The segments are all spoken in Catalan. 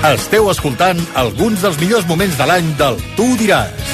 Esteu escoltant alguns dels millors moments de l'any del Tu diràs.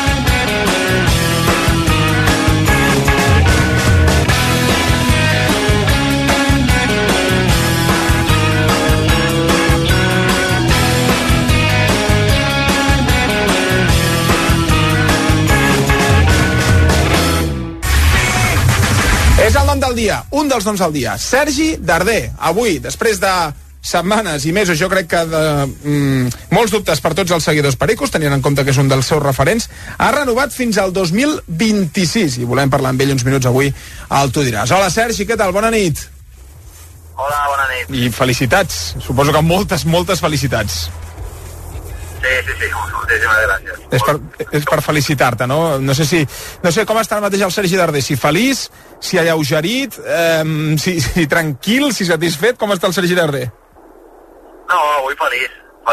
És el nom del dia, un dels noms del dia. Sergi Darder, avui, després de setmanes i mesos, jo crec que de molts dubtes per tots els seguidors pericos, tenint en compte que és un dels seus referents, ha renovat fins al 2026, i volem parlar amb ell uns minuts avui al Tu diràs. Hola Sergi, què tal? Bona nit. Hola, bona nit. I felicitats, suposo que moltes felicitats. Sí, moltíssimes gràcies. És per felicitar-te, no? No sé com està ara mateix el Sergi Darder, si feliç, si alleugerit, si tranquil, si satisfet, com està el Sergi Darder? No, avui feliç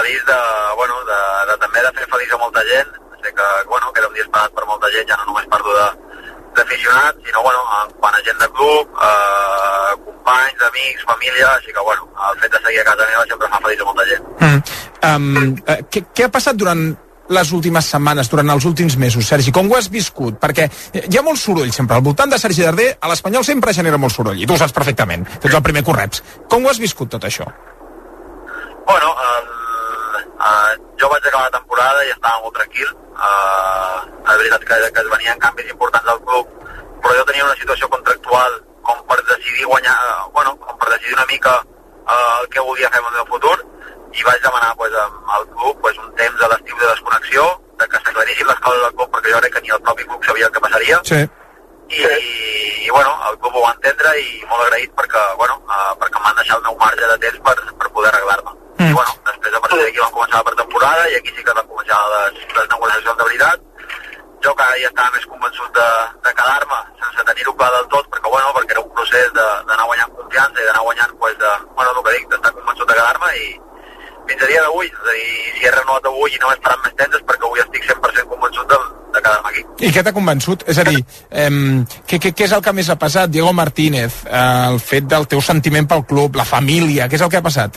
de també de fer feliç a molta gent. Sé que era un dia esperat per molta gent, ja no només parlo d'aficionats, sinó quant a gent de club, companys, amics, família, així que el fet de seguir a casa meva sempre fa feliç a molta gent. Què ha passat durant les últimes setmanes, durant els últims mesos, Sergi? Com ho has viscut? Perquè hi ha molt soroll sempre. Al voltant de Sergi Darder, a l'Espanyol sempre genera molt soroll, i tu ho saps perfectament. Tu ets el primer que ho reps. Com ho has viscut, tot això? Jo vaig acabar la temporada i estava molt tranquil. La veritat que es venien canvis importants al club, però jo tenia una situació contractual com per decidir guanyar, com per decidir una mica el que volia fer amb el meu futur, i vaig demanar al club un temps a l'estiu de desconnexió, de que s'aclarissin les coses del club, perquè jo crec que ni el propi club sabia el que passaria. Sí. I el club ho va entendre, i molt agraït perquè em van deixar el meu marge de temps per poder arreglar-me. I després a partir d'aquí vam començar la pretemporada, i aquí sí que van començar les negociacions de veritat. Jo cada dia estava més convençut de quedar-me sense tenir-ho clar del tot, perquè era un procés d'anar guanyant confiança i d'anar guanyant el que dic, d'estar convençut de quedar-me, i fins a dia d'avui, és a dir, si he renovat avui i no he esperat més temps és perquè avui estic 100% convençut de quedar-me aquí. I què t'ha convençut? És a dir, què és el que més ha passat? Diego Martínez, el fet del teu sentiment pel club, la família, què és el que ha passat?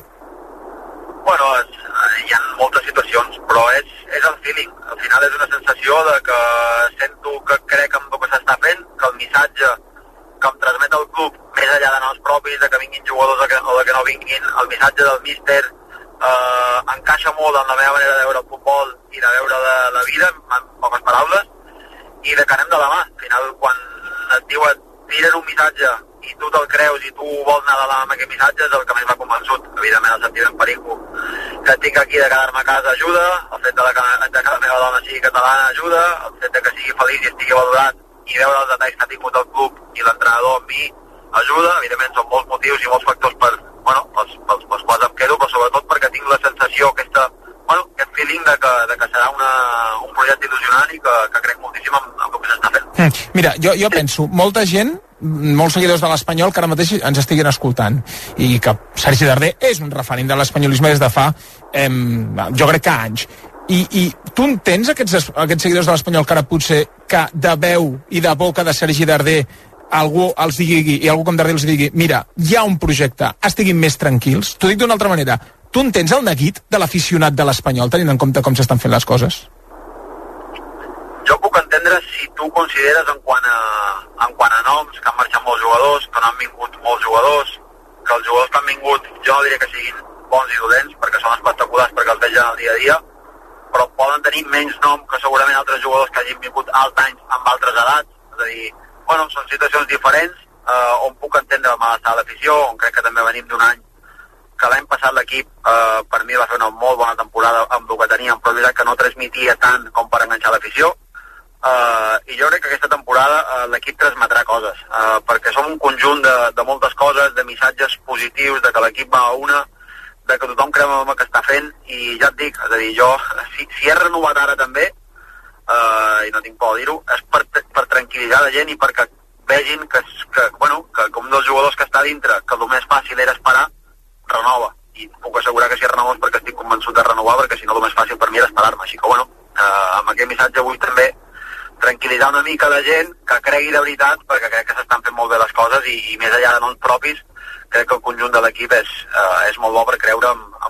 Hi ha moltes situacions, però és el feeling. Al final és una sensació de que sento que crec en el que s'està fent, que el missatge que em transmet el club, més enllà d'anar als propis, de que vinguin jugadors o de que no vinguin, el missatge del míster encaixa molt en la meva manera de veure el futbol i de veure la vida, en poques paraules, i de que anem de la mà. Al final, quan et diuen, tiren un missatge i tu te'l creus i tu vols anar de la mà amb aquest missatge, és el que més m'ha convençut. Evidentment, el sentiment perico que tinc aquí de quedar-me a casa ajuda, el fet de que la meva dona sigui catalana ajuda, el fet de que sigui feliç i estigui valorat, i veure els detalls que ha tingut el club i l'entrenador amb mi ajuda. Evidentment, són molts motius i molts factors pels quals em quedo, però sobretot perquè tinc la sensació, aquest feeling de que serà un projecte il·lusionant i que crec moltíssim en el que s'està fent. Mira, jo penso, molta gent, molts seguidors de l'Espanyol que ara mateix ens estiguin escoltant, i que Sergi Darder és un referent de l'espanyolisme des de fa jo crec que anys, i tu entens aquests seguidors de l'Espanyol que ara potser que de veu i de boca de Sergi Darder algú els digui, i algú com Darder els digui, mira, hi ha un projecte, estiguin més tranquils? T'ho dic d'una altra manera, tu entens el neguit de l'aficionat de l'Espanyol tenint en compte com s'estan fent les coses? Jo puc entendre si tu consideres en quant a noms, que han marxat molts jugadors, que no han vingut molts jugadors, que els jugadors que han vingut jo no diré que siguin bons i dolents, perquè són espectaculars perquè els vegen al dia a dia, però poden tenir menys nom que segurament altres jugadors que hagin vingut alts anys amb altres edats. És a dir, són situacions diferents, on puc entendre el malestar de l'afició, on crec que també venim d'un any que l'any passat l'equip per mi va fer una molt bona temporada amb el que teníem, però és veritat que no transmetia tant com per enganxar l'afició. I jo crec que aquesta temporada l'equip transmetrà coses, perquè som un conjunt de moltes coses, de missatges positius, de que l'equip va a una, de que tothom creu en el que està fent, i ja et dic, és a dir, jo, si he renovat ara també, i no tinc por de dir-ho, és per tranquil·litzar la gent i perquè vegin que un dels jugadors que està dintre, que el més fàcil era esperar, renova, i puc assegurar que si renova és perquè estic convençut de renovar, perquè si no el més fàcil per mi era esperar-me. Així que amb aquest missatge vull també tranquil·litzar una mica la gent, que cregui de veritat, perquè crec que s'estan fent molt bé les coses, i més enllà de noms propis, crec que el conjunt de l'equip és molt bo per creure en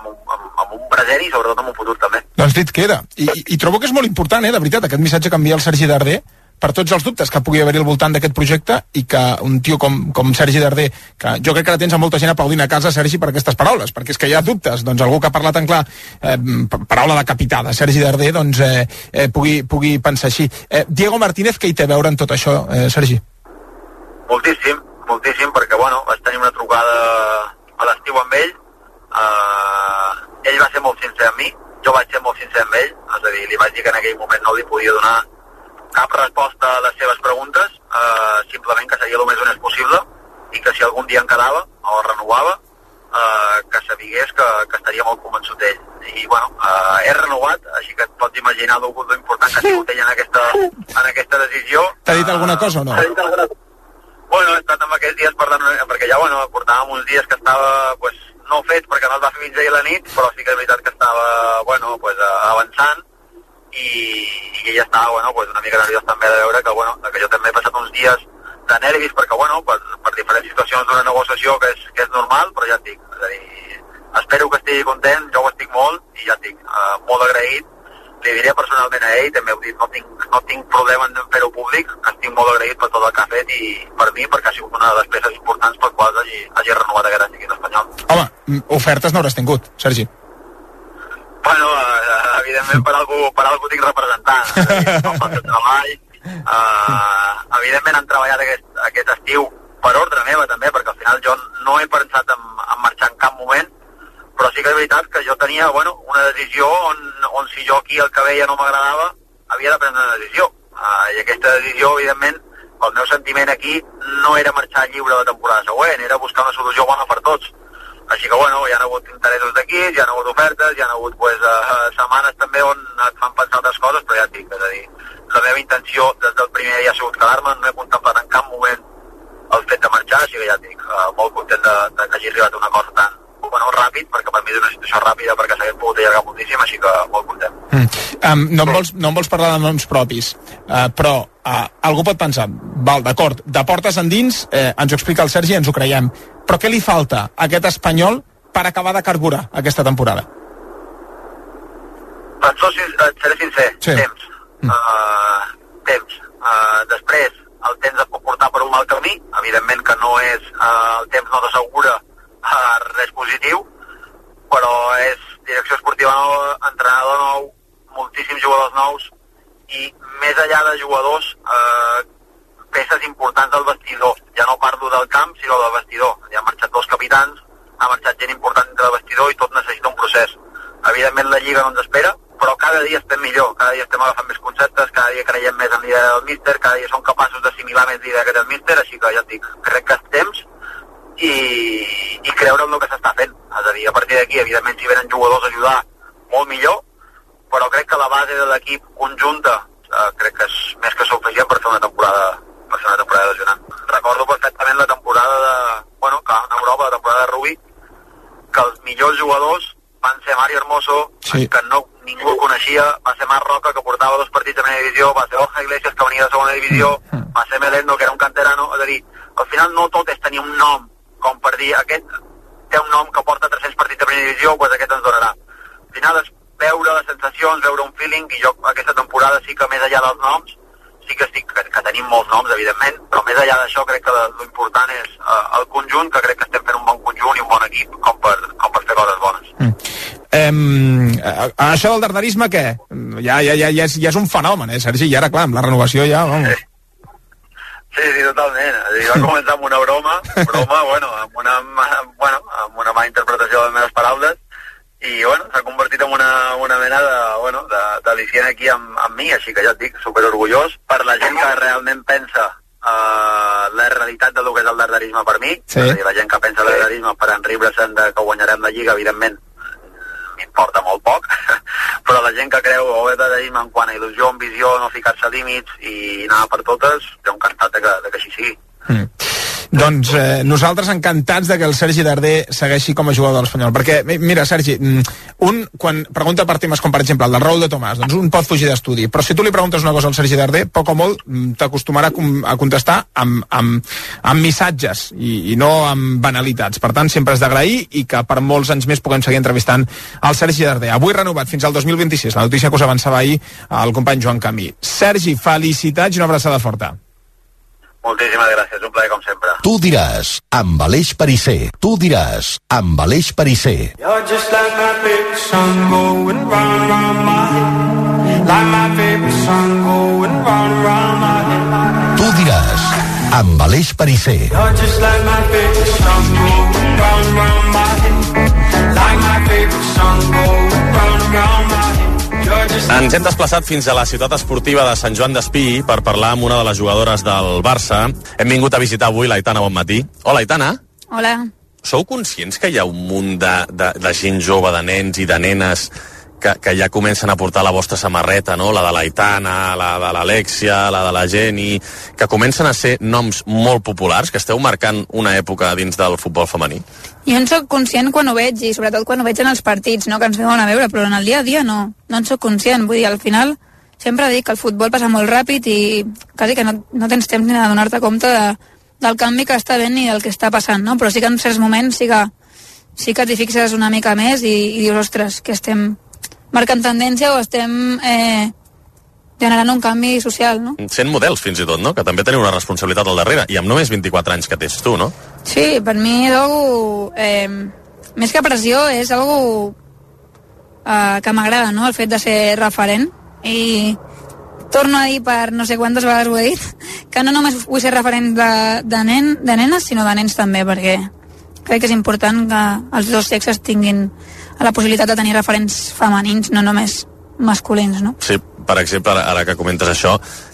amb un present i sobretot amb un futur també. Doncs dit queda. I trobo que és molt important, de veritat, aquest missatge que envia el Sergi Darder per tots els dubtes que pugui haver-hi al voltant d'aquest projecte i que un tio com Sergi Darder, que jo crec que la tens a molta gent aplaudint a casa, Sergi, per aquestes paraules, perquè és que hi ha dubtes, doncs algú que ha parlat en clar, paraula de capità de Sergi Darder, doncs pugui pensar així. Diego Martínez, què hi té a veure en tot això, Sergi? Moltíssim, perquè vaig tenir una trucada a l'estiu amb ell, ell va ser molt sincer amb mi, jo vaig ser molt sincer amb ell, és a dir, li vaig dir que en aquell moment no li podia donar cap resposta a les seves preguntes, simplement que seria el més honest possible i que si algun dia em quedava o renovava, que sabigués que estaria molt convençut d'ell. I he renovat, així que et pots imaginar l'important que ha sigut ell en aquesta decisió. T'ha dit alguna cosa o no? He estat amb aquests dies parlant, perquè ja portàvem uns dies que estava no fet perquè no es va fer fins ahir a la nit, però sí que és veritat que estava avançant i ella estava una mica nerviós també de veure que jo també he passat uns dies de nervis perquè per diferents situacions d'una negociació que és normal, però ja et dic, és a dir, espero que estigui content, jo ho estic molt i ja et dic, molt agraït, li diré personalment a ell, també ho dic, no tinc problema en fer-ho públic, estic molt agraït per tot el que ha fet i per mi, perquè ha sigut una de les peces importants per quals hagi renovat aquest any aquí en espanyol. Home, ofertes n'hauràs tingut, Sergi. Evidentment per algú tinc representant, com fa el treball. Evidentment han treballat aquest estiu per ordre meva també, perquè al final jo no he pensat en marxar en cap moment, però sí que és veritat que jo tenia una decisió on si jo aquí el que veia no m'agradava, havia de prendre una decisió. I aquesta decisió, evidentment, el meu sentiment aquí no era marxar lliure la temporada següent, era buscar una solució bona per tots. Així que, hi ha hagut interessos d'aquí, hi ha hagut ofertes, hi ha hagut setmanes també on et fan pensar altres coses, però ja et dic, és a dir, la meva intenció des del primer dia ha sigut quedar-me, no he contemplat en cap moment el fet de marxar, així que ja et dic, molt content que hagi arribat a un acord tan ràpid, perquè per mi és una situació ràpida perquè s'hagués pogut allargar moltíssim, així que molt content. No em vols parlar de noms propis, però algú pot pensar, d'acord, de portes endins, ens ho explica el Sergi, ens ho creiem, però què li falta a aquest espanyol per acabar de carburar aquesta temporada? Et seré sincer, sí. Temps. Temps. Després, el temps et pot portar per un mal camí, evidentment que no és, el temps no t'assegura res positiu, però és direcció esportiva nova, entrenador nou, moltíssims jugadors nous i més enllà de jugadors, peces importants del vestidor. Ja no parlo del camp, sinó del vestidor. Ja han marxat 2 capitans, ha marxat gent important dintre del vestidor i tot necessita un procés. Evidentment la Lliga no ens espera, però cada dia estem millor, cada dia estem agafant més conceptes, cada dia creiem més en l'idea del míster, cada dia som capaços d'assimilar més l'idea que té el míster, així que ja et dic, crec que és temps i creure en el que s'està fent. És a dir, a partir d'aquí, evidentment, si venen jugadors a ajudar, molt millor, però crec que la base de l'equip conjunta crec que és més que suficient per fer una temporada il·lusionant. Recordo perfectament la temporada que en Europa, la temporada de rugby, que els millors jugadors van ser Mario Hermoso, sí, que ningú el coneixia, va ser Marc Roca, que portava 2 partits de primera divisió, va ser Borja Iglesias, que venia de segona divisió, va ser Melendo, que era un canterano, és a dir, al final no tot és tenir un nom, com per dir, aquest té un nom que porta 300 partits de primera divisió, doncs aquest ens donarà. Al final és veure les sensacions, veure un feeling, i jo aquesta temporada sí que més enllà dels noms, sí que tenim molts noms, evidentment, però més enllà d'això crec que l'important és el conjunt, que crec que estem fent un bon conjunt i un bon equip com per fer coses bones. Això del darderisme, què? Ja és un fenomen, Sergi? I ara, clar, amb la renovació ja, vamos. Sí, totalment. Va començar amb una broma, amb una mala interpretació de les meves paraules, i s'ha convertit en una mena d'al·licient aquí amb mi, així que ja et dic, superorgullós per la gent que realment pensa la realitat del que és el darderisme per mi, sí. És a dir, la gent que pensa el darderisme per enribre-se'n que guanyarem la Lliga, evidentment m'importa molt poc, però la gent que creu el darderisme en quant a il·lusió, ambició, no ficar-se límits i anar per totes, jo encantat de que així sigui. Doncs nosaltres encantats de que el Sergi Darder segueixi com a jugador de l'Espanyol, perquè, mira, Sergi, quan pregunta per temes com, per exemple, el de Raúl de Tomàs, doncs un pot fugir d'estudi, però si tu li preguntes una cosa al Sergi Darder, poc o molt t'acostumarà a contestar amb missatges i no amb banalitats. Per tant, sempre és d'agrair i que per molts anys més puguem seguir entrevistant el Sergi Darder. Avui renovat fins al 2026, la notícia que us avançava ahir el company Joan Camí. Sergi, felicitats i una abraçada forta. Moltíssimes gràcies, un plaer com sempre. Tu diràs, amb Aleix Perisser. Tu diràs, amb Aleix Perisser. You're just like my favorite song going round and round my head. Like my favorite song going round and round my head. Tu diràs, amb Aleix Perisser. You're just like my favorite song going round and round my head. Like my favorite song going round and round my head. Ens hem desplaçat fins a la ciutat esportiva de Sant Joan d'Espí per parlar amb una de les jugadores del Barça. Hem vingut a visitar avui l'Aitana Bonmatí. Hola, Aitana. Hola. Sou conscients que hi ha un munt de gent jove, de nens i de nenes que ja comencen a portar la vostra samarreta, no? La de l'Aitana, la de l'Alexia, la de la Jenny, que comencen a ser noms molt populars, que esteu marcant una època dins del futbol femení? Jo en soc conscient quan ho veig, i sobretot quan ho veig en els partits, no? Que ens veuen a veure, però en el dia a dia no en soc conscient. Vull dir, al final sempre dic que el futbol passa molt ràpid i quasi que no tens temps ni de donar-te compte del canvi que està havent i del que està passant, no? Però sí que en certs moments sí que t'hi fixes una mica més i dius, ostres, que estem marcant tendència o estem generant un canvi social, no? Sent models, fins i tot, no? Que també teniu una responsabilitat al darrere, i amb només 24 anys que tens tu, no? Sí, per mi és algo... més que pressió, és algo que m'agrada, no?, el fet de ser referent. I torno a dir, per no sé quantes vegades ho he dit, que no només vull ser referent de nenes, sinó de nens també, perquè crec que és important que els dos sexes tinguin la possibilitat de tenir referents femenins, no només masculins, no? Sí, per exemple, ara que comentes això,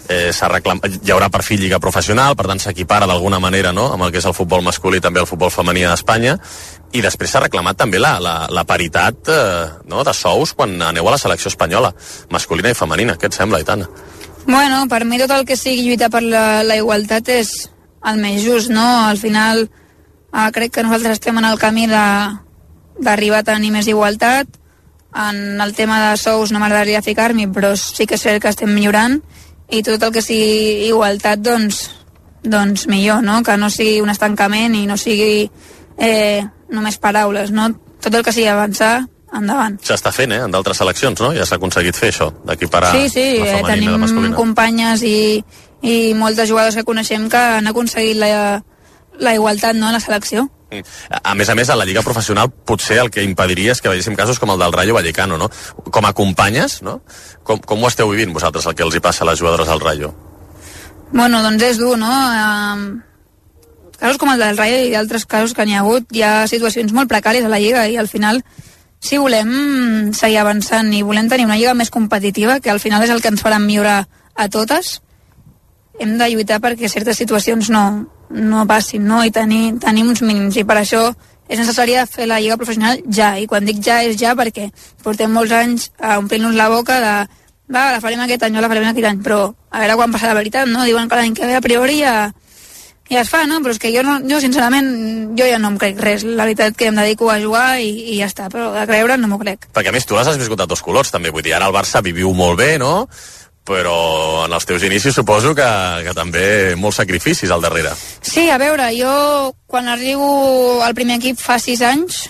hi haurà per fi lliga professional, per tant s'equipara d'alguna manera, no?, amb el que és el futbol masculí i també el futbol femení a Espanya, i després s'ha reclamat també la paritat no?, de sous quan aneu a la selecció espanyola, masculina i femenina. Què et sembla, Aitana? Bueno, per mi tot el que sigui lluitar per la igualtat és el més just, no? Al final crec que nosaltres estem en el camí d'arribar a tenir més igualtat. En el tema de sous no m'agradaria ficar-m'hi, però sí que és cert que estem millorant, i tot el que sigui igualtat, doncs millor, no? Que no sigui un estancament i no sigui només paraules, no? Tot el que sigui avançar, endavant. S'està fent, en d'altres seleccions, no? Ja s'ha aconseguit fer això, d'equiparar la femenina i la masculina. Tenim companyes i moltes jugadors que coneixem que han aconseguit la igualtat, no?, en la selecció. A més, a la lliga professional potser el que impediria és que veiéssim casos com el del Rayo Vallecano, no? Com a companyes, no? Com ho esteu vivint vosaltres, el que els hi passa a les jugadores del Rayo? Bueno, doncs és dur, no? Casos com el del Rayo i altres casos que n'hi ha hagut, hi ha situacions molt precàries a la lliga, i al final, si volem seguir avançant i volem tenir una lliga més competitiva, que al final és el que ens farà millorar a totes, hem de lluitar perquè certes situacions no passin, no? I tenir uns mínims, i per això és necessari fer la lliga professional ja, i quan dic ja és ja perquè portem molts anys a omplir-nos la boca de la farem aquest any o la farem aquest any, però a veure quan passa la veritat, no? Diuen que l'any que ve a priori ja es fa, no? Però és que jo sincerament ja no em crec res, la veritat que em dedico a jugar i ja està, però de creure no m'ho crec. Perquè a més tu les has viscut a dos colors també, vull dir, ara al Barça viviu molt bé, no? Però en els teus inicis suposo que també molts sacrificis al darrere. Sí, a veure, jo quan arribo al primer equip fa 6 anys,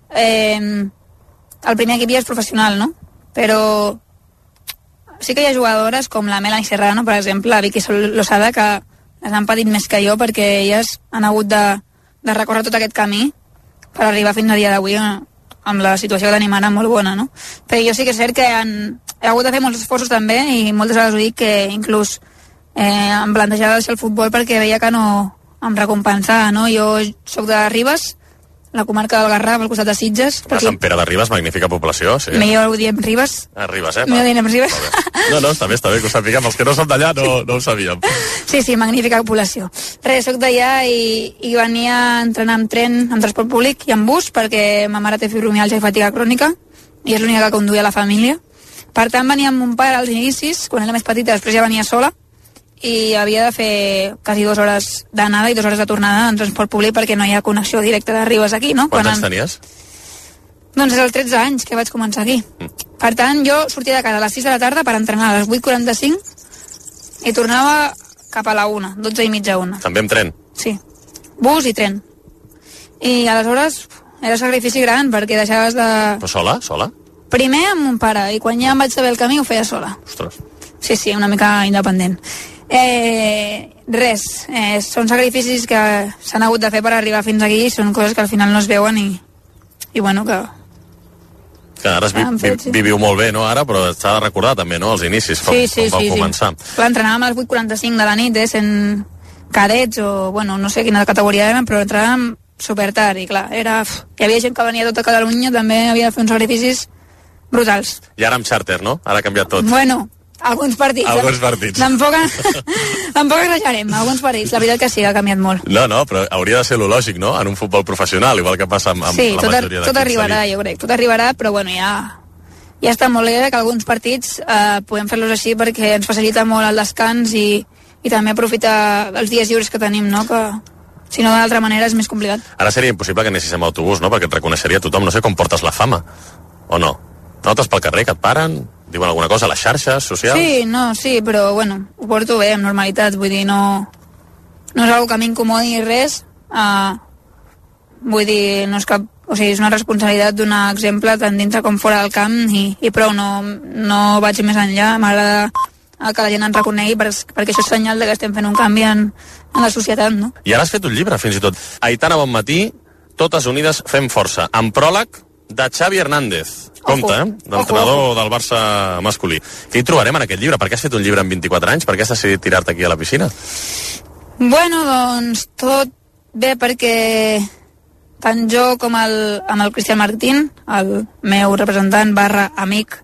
el primer equip ja és professional, no? Però sí que hi ha jugadores com la Melanie Serrano, per exemple, la Vicky Losada, que les han patit més que jo perquè elles han hagut de recórrer tot aquest camí per arribar fins a dia d'avui amb la situació que tenim ara molt bona, no? Però jo sí que és cert que he hagut de fer molts esforços també, i moltes vegades ho dic, que inclús em plantejava deixar el futbol perquè veia que no em recompensava, no? Jo soc de Ribes, la comarca del Garraf, al costat de Sitges. Però Sant Pere de Ribes, magnífica població, sí. Millor ho diem Ribes. Ribes, Millor diem Ribes. No, està bé que ho sapiguem. Els que no som d'allà no ho sabíem. Sí, magnífica població. Res, soc d'allà i venia a entrenar amb tren, amb transport públic i amb bus, perquè ma mare té fibromialgia i fatiga crònica, i és l'única que conduïa la família. Per tant, venia amb mon pare als inicis, quan era més petita, després ja venia sola, i havia de fer quasi 2 hores d'anada i 2 hores de tornada en transport públic perquè no hi ha connexió directa de Ribes aquí, no? Quants anys tenies? Doncs és els 13 anys que vaig començar aquí. Per tant, jo sortia de casa a les 6 de la tarda per entrenar a les 8:45 i tornava cap a la 1, 12 i mitja 1. També amb tren? Sí, bus i tren. I aleshores era sacrifici gran perquè deixaves de... Però sola? Sola? Primer amb mon pare i quan ja em vaig saber el camí ho feia sola. Ostres. Sí, una mica independent. Són sacrificis que s'han hagut de fer per arribar fins aquí i són coses que al final no es veuen i bueno, que ara viviu molt bé, no, ara, però s'ha de recordar també, no?, els inicis, com vau començar. Clar, entrenàvem a les 8:45 de la nit, sent cadets o, bueno, no sé quina categoria érem, però entrenàvem supertard i, clar, hi havia gent que venia de tota Catalunya, també havia de fer uns sacrificis brutals. I ara amb xàrter, no? Ara ha canviat tot. Bueno, alguns partits. Tampoc exagerem, alguns partits. La veritat que sí, ha canviat molt. No, però hauria de ser lo lògic, no?, en un futbol professional, igual que passa amb la majoria d'equips. Sí, tot arribarà, jo crec. Tot arribarà, però bueno, ja està molt bé que alguns partits podem fer-los així perquè ens facilita molt el descans i també aprofitar els dies lliures que tenim, no?, que si no d'altra manera és més complicat. Ara seria impossible que anessis amb autobús, no?, perquè et reconeixeria tothom. No sé com portes la fama, o no? Notes pel carrer que et paren? Diuen alguna cosa a les xarxes socials? Sí, però bueno, ho porto bé, amb normalitat, vull dir, no és una que m'incomodi ni res, vull dir, no és cap, o sigui, és una responsabilitat donar exemple tant dintre com fora del camp i prou, no vaig més enllà, m'agrada que la gent ens reconegui perquè això és senyal de que estem fent un canvi en la societat, no? I ara has fet un llibre, fins i tot. Aitana Bonmatí, Totes unides fem força, amb pròleg de Xavi Hernández. Compte, d'entrenador del Barça masculí. Què hi trobarem en aquest llibre? Per què has fet un llibre en 24 anys? Per què has decidit tirar-te aquí a la piscina? Bueno, doncs tot bé perquè tant jo com amb el Cristian Martín, el meu representant / amic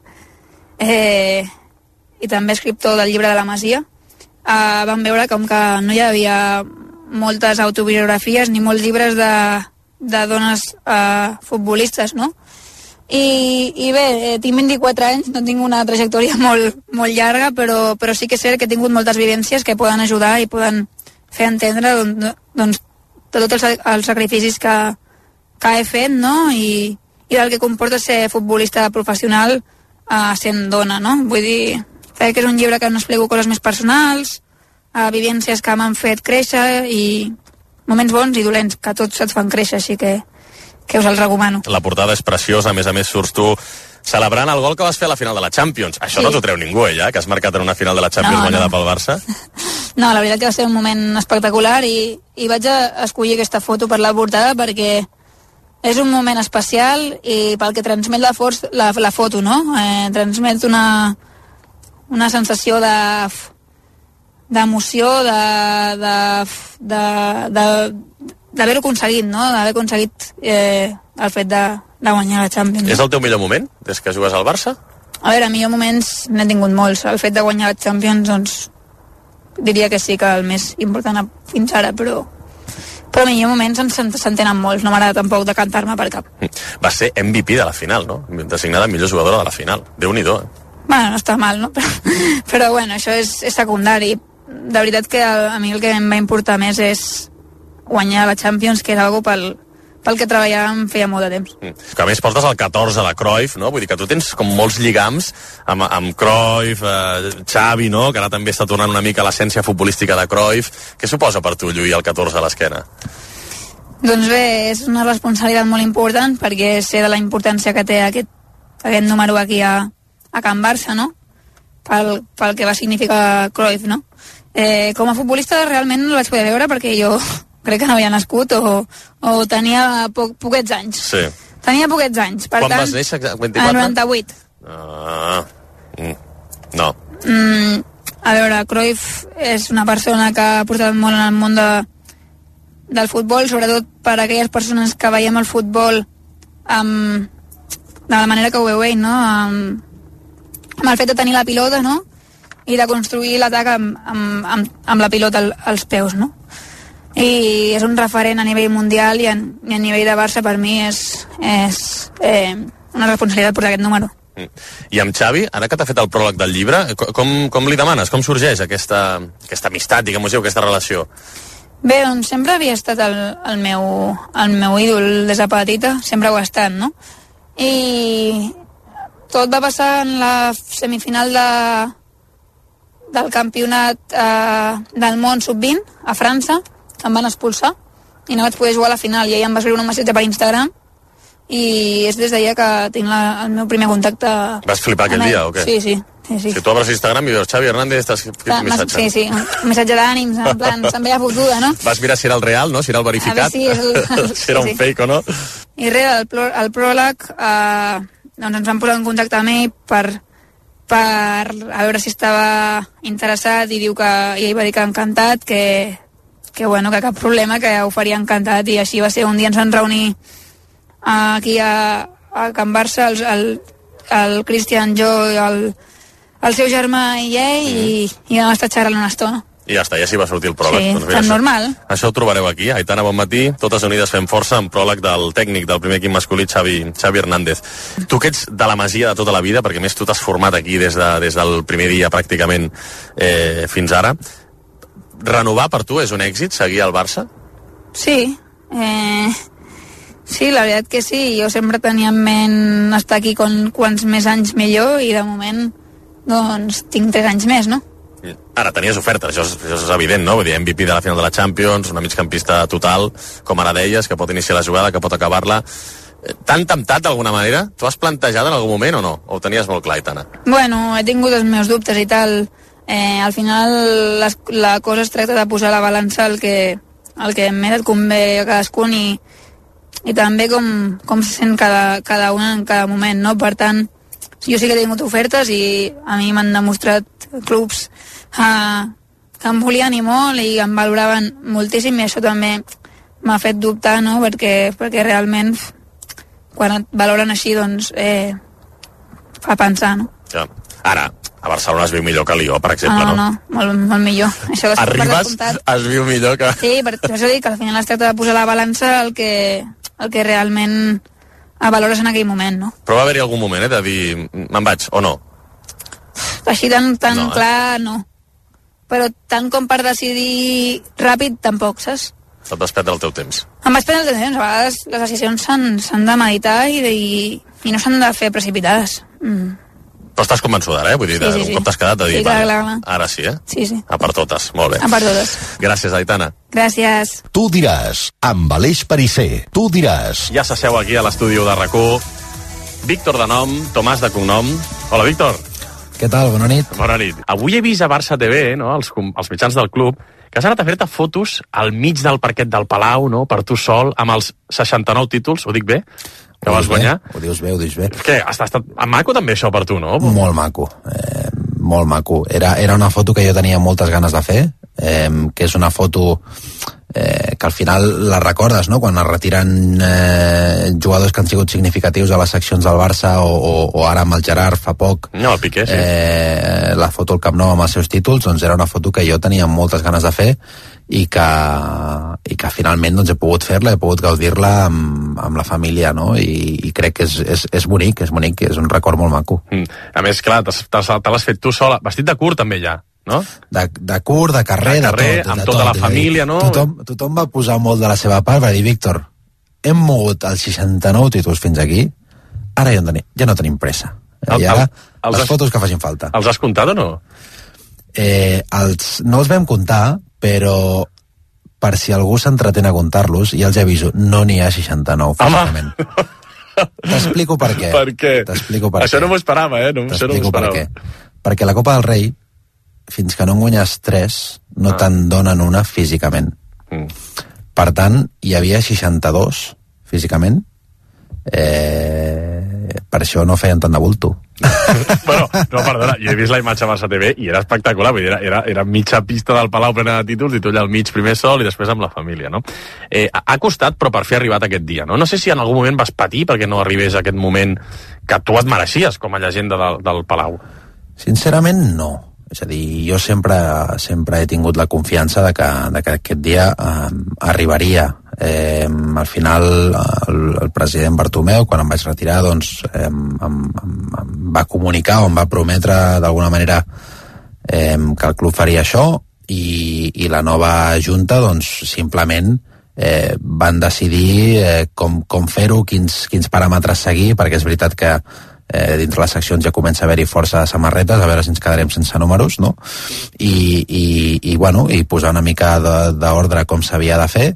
i també escriptor del llibre de la Masia, vam veure com que no hi havia moltes autobiografies ni molts llibres de dones futbolistes, no? I bé, tinc 24 anys, no tinc una trajectòria molt llarga, però sí que és cert que he tingut moltes vivències que poden ajudar i poden fer entendre doncs, de tots els sacrificis que he fet, no? I del que comporta ser futbolista professional sent dona, no? Vull dir, crec que és un llibre que n'explico coses més personals, vivències que m'han fet créixer i moments bons i dolents, que tots et fan créixer, així que us els recomano. La portada és preciosa, a més surts tu celebrant el gol que vas fer a la final de la Champions. Això no t'ho treu ningú, ja, que has marcat en una final de la Champions guanyada pel Barça. No, la veritat que va ser un moment espectacular i vaig escollir aquesta foto per la portada perquè és un moment especial i pel que transmet la foto, no? Transmet una sensació d'emoció, d'haver-ho aconseguit, no? D'haver aconseguit el fet de guanyar la Champions. És el teu millor moment, des que jugues al Barça? A veure, millor moments n'he tingut molts. El fet de guanyar la Champions, doncs, diria que sí que el més important fins ara, però millor moments se'n tenen molts. No m'agrada tampoc de cantar-me per cap. Va ser MVP de la final, no? Designada millor jugadora de la final. Déu-n'hi-do, Bueno, no està mal, no? Però bueno, això és secundari. De veritat que a mi el que em va importar més és guanyar la Champions, que era algo pel que treballàvem feia molt de temps. Que a més portes el 14 de Cruyff, no? Vull dir que tu tens com molts lligams amb Cruyff, Xavi, no? Que ara també està tornant una mica a l'essència futbolística de Cruyff. Què suposa per tu lluir el 14 a l'esquena? Doncs bé, és una responsabilitat molt important perquè sé de la importància que té aquest número aquí a Can Barça, no? Pel que va significar Cruyff, no? Com a futbolista realment no el vaig poder veure perquè jo crec que no havia nascut o tenia poquets anys. Sí. Tenia poquets anys. Per Quan tant, vas néixer? 24? En 98. No. A veure, Cruyff és una persona que ha portat molt en el món del futbol, sobretot per a aquelles persones que veiem el futbol de la manera que ho veu ell, no? Amb el fet de tenir la pilota, no? I de construir l'atac amb la pilota als peus, no? I és un referent a nivell mundial i a nivell de Barça per mi és una responsabilitat portar aquest número. I amb Xavi, ara que t'ha fet el pròleg del llibre, com li demanes? Com sorgeix aquesta amistat, diguem-ho, aquesta relació? Bé, doncs sempre havia estat el meu ídol des de petita, sempre ho ha estat, no? I tot va passar en la semifinal del campionat del món sub-20 a França, que em van expulsar i no vaig poder jugar a la final, i ella em va escriure un missatge per Instagram i és des d'allà que tinc el meu primer contacte. Vas flipar aquell dia o què? Sí. Si tu obres Instagram i veus Xavi Hernández, t'has escrit un missatge. Sí, un missatge d'ànims, en plan, se'n veia fotuda, no? Vas mirar si era el real, no? Si era el verificat. A veure si era un fake o no. I res, el pròleg, doncs ens van posar en contacte amb ell per a veure si estava interessat, i diu que ell va dir que encantat, que cap problema, que ho faria encantat, i així va ser. Un dia ens van reunir aquí a Can Barça, el Cristian, jo, el seu germà i ell, i vam estar xerrant una estona. I ja està, ja s'hi va sortir el pròleg. Sí, tan normal. Això ho trobareu aquí. Aitana, bon matí. Totes unides fem força, amb pròleg del tècnic del primer equip masculí, Xavi Hernández. Tu que ets de la Masia de tota la vida, perquè més tu t'has format aquí des del primer dia pràcticament fins ara. Renovar per tu és un èxit, seguir al Barça? Sí. Sí, la veritat que sí. Jo sempre tenia en ment estar aquí quants més anys millor, i de moment doncs tinc 3 anys més, no? Ara, tenies ofertes, això és evident, no? Vull dir, MVP de la final de la Champions, una migcampista total, com ara deies, que pot iniciar la jugada, que pot acabar-la. T'han temptat d'alguna manera? T'ho has plantejat en algun moment o no? O ho tenies molt clar, Aitana? Bueno, he tingut els meus dubtes i tal. Al final la cosa es tracta de posar a la balança el que més et convé a cadascun, i també com se sent cada una en cada moment, no? Per tant, jo sí que he tingut ofertes, i a mi m'han demostrat clubs que em volien i molt, i em valoraven moltíssim, i això també m'ha fet dubtar, no? Perquè realment quan et valoren així, doncs fa pensar, no? Ja. Ara, a Barcelona es viu millor que a Lió, per exemple, no? No, molt millor. Això arribes, es viu millor que... Sí, per això dic que al final es tracta de posar a la balança el que realment valores en aquell moment, no? Però va haver-hi algun moment, de dir, me'n vaig, o no? Així tan no, clar, no. Però tant com per decidir ràpid, tampoc, saps? Et vas prendre el teu temps. Em vaig prendre el temps. A vegades les decisions s'han de meditar i no s'han de fer precipitades. Però estàs convençuda ara, Vull dir, un cop t'has quedat a dir, clar. Ara sí, Sí. A per totes, molt bé. A per totes. Gràcies, Aitana. Gràcies. Tu diràs, amb Aleix Perisser. Tu diràs. Ja s'asseu aquí a l'estudi de RAC1. Víctor de nom, Tomàs de cognom. Hola, Víctor. Què tal? Bona nit. Bona nit. Avui he vist a Barça TV, no, els mitjans del club, que has anat a fer-te fotos al mig del parquet del Palau, no, per tu sol, amb els 69 títols, ho dic bé? Que vas guanyar? Ho dius bé. Què, ha estat maco també això per tu, no? Molt maco, molt maco. Era una foto que jo tenia moltes ganes de fer, que és una foto que al final la recordes, no?, quan es retiren jugadors que han sigut significatius a les seccions del Barça, o ara amb el Gerard fa poc. No, el Piqué, sí. La foto al Camp Nou amb els seus títols, doncs era una foto que jo tenia moltes ganes de fer, i que finalment doncs, he pogut fer-la, he pogut gaudir-la amb la família, no? I crec que és bonic, és un record molt maco. A més, clar, te l'has fet tu sola, vestit de curt també ja, no? De curt, de carrer, de tot. Amb tota la família, no? Tothom va posar molt de la seva part, va dir, Víctor, hem mogut els 69 títols fins aquí, ara ja no tenim pressa. I ara, les fotos que facin falta. Els has comptat o no? No els vam comptar, però per si algú s'entretén a comptar-los, ja els aviso, no n'hi ha 69, físicament. T'explico per què. Per què? T'explico per Això què. no m'ho esperava, T'explico per què. Perquè la Copa del Rei, fins que no en guanyes 3, no te'n donen una físicament. Per tant, hi havia 62 físicament, per això no feien tant de bulto. Bueno, no, perdona, jo he vist la imatge a Barça TV i era espectacular, vull dir, era mitja pista del Palau plena de títols, i tu allà al mig primer sol i després amb la família, no? Ha costat, però per fi ha arribat aquest dia, no? No sé si en algun moment vas patir perquè no arribés aquest moment que tu et mereixies com a llegenda del Palau. Sincerament, no. És a dir, jo sempre he tingut la confiança de que aquest dia arribaria. Al final, el president Bartomeu, quan em vaig retirar, doncs em va comunicar o em va prometre d'alguna manera que el club faria això, i la nova junta doncs simplement van decidir com fer-ho, quins paràmetres seguir, perquè és veritat que dintre les seccions ja comença a haver-hi força samarretes, a veure si ens quedarem sense números, no? I posar una mica d'ordre com s'havia de fer,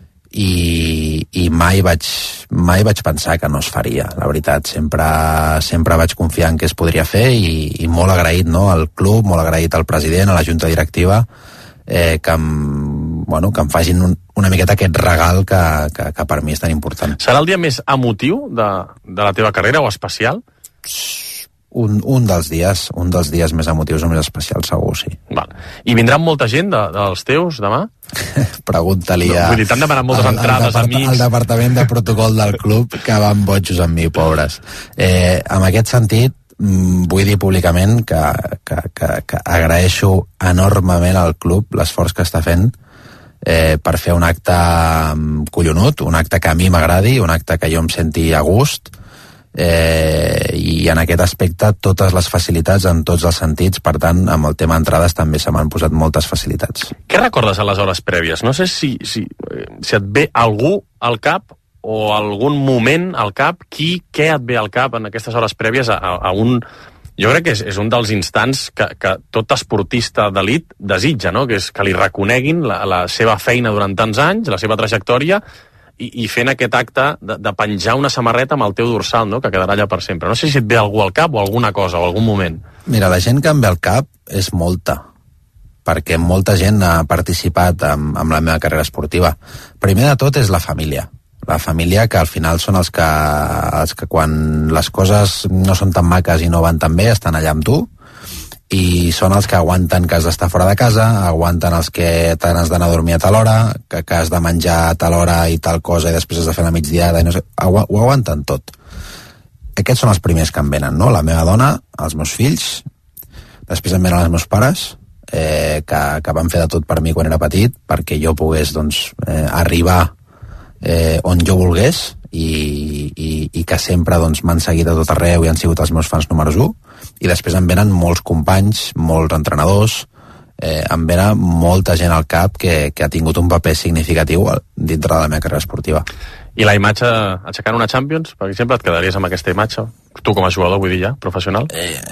i mai vaig pensar que no es faria, la veritat. Sempre vaig confiar en que es podria fer, i molt agraït, no?, al club, molt agraït al president, a la junta directiva, que em facin una miqueta aquest regal que per mi és tan important. Serà el dia més emotiu de la teva carrera, o especial? Un dels dies més emotius o més especials, segur, sí. Val. I vindran molta gent dels teus demà? Pregunta-li vull dir, t'han demanat moltes entrades, amics... Al departament de protocol del club, que van bojos amb mi, pobres. En aquest sentit, vull dir públicament que agraeixo enormement al club l'esforç que està fent per fer un acte collonut, un acte que a mi m'agradi, un acte que jo em senti a gust, i en aquest aspecte totes les facilitats en tots els sentits. Per tant, amb el tema entrades també se m'han posat moltes facilitats. Què recordes a les hores prèvies? No sé si et ve algú al cap, o algun moment al cap. Què et ve al cap en aquestes hores prèvies a un... Jo crec que és un dels instants que tot esportista d'elit desitja, no? Que és que li reconeguin la seva feina durant tants anys, la seva trajectòria, i fent aquest acte de penjar una samarreta amb el teu dorsal, no?, que quedarà allà per sempre. No sé si et ve algú al cap, o alguna cosa, o algun moment. Mira, la gent que em ve al cap és molta, perquè molta gent ha participat amb la meva carrera esportiva. Primer de tot és la família, que al final són els que quan les coses no són tan maques i no van tan bé, estan allà amb tu, i són els que aguanten que has d'estar fora de casa, aguanten els que t'has d'anar a dormir a tal hora, que has de menjar a tal hora i tal cosa, i després has de fer la migdiada, i no sé, ho aguanten tot. Aquests són els primers que em venen, no? La meva dona, els meus fills, després em venen els meus pares, que van fer de tot per mi quan era petit, perquè jo pogués arribar on jo volgués, i que sempre m'han seguit a tot arreu i han sigut els meus fans números 1. I després em venen molts companys, molts entrenadors, em venen molta gent al cap que ha tingut un paper significatiu dintre de la meva carrera esportiva. I la imatge aixecant una Champions, per exemple, et quedaries amb aquesta imatge? Tu com a jugador, vull dir ja, professional?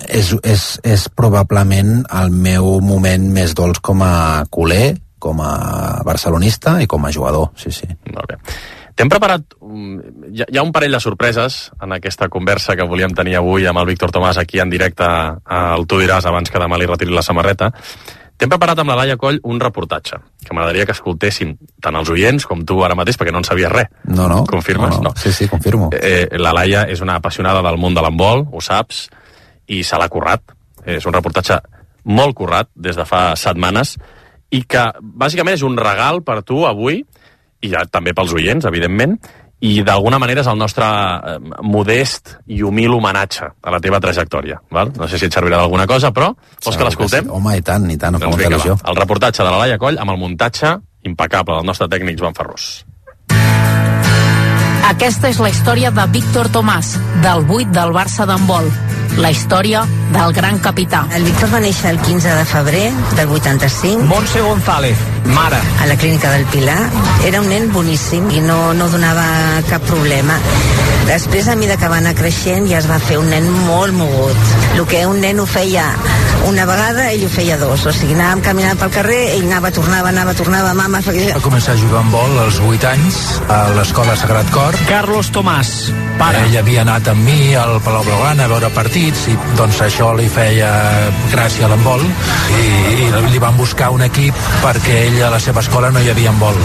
És probablement el meu moment més dolç com a culer, com a barcelonista i com a jugador, sí. Molt bé. T'hem preparat... Hi ha un parell de sorpreses en aquesta conversa que volíem tenir avui amb el Víctor Tomàs aquí en directe al Tu diràs abans que demà li retiri la samarreta. T'hem preparat amb la Laia Coll un reportatge que m'agradaria que escoltéssim tant els oients com tu ara mateix, perquè no en sabies res. No. Confirmes? No. Sí, confirmo. La Laia és una apassionada del món de l'handbol, ho saps, i se l'ha currat. És un reportatge molt currat des de fa setmanes, i que bàsicament és un regal per tu avui, i ja també pels oients, evidentment, i d'alguna manera és el nostre modest i humil homenatge a la teva trajectòria. Val? No sé si et servirà d'alguna cosa, però vols que l'escoltem? Sí. Home, i tant, doncs vinga, va. El reportatge de la Laia Coll amb el muntatge impecable del nostre tècnic Joan Ferrós. Aquesta és la història de Víctor Tomàs, del 8 del Barça d'handbol. La història del gran capità. El Víctor va néixer el 15 de febrer del 85. Montse González, mare. A la clínica del Pilar. Era un nen boníssim i no donava cap problema. Després, a mesura que va anar creixent, ja es va fer un nen molt mogut. El que un nen ho feia una vegada, ell ho feia dos. O sigui, anàvem caminant pel carrer, ell tornava, mama... Va començar a jugar amb vol als 8 anys a l'escola Sagrat Cor. Carlos Tomàs, pare. Ell havia anat amb mi al Palau Blaugrana a veure partits, i doncs això li feia gràcia a l'handbol, i li van buscar un equip perquè ell a la seva escola no hi havia handbol.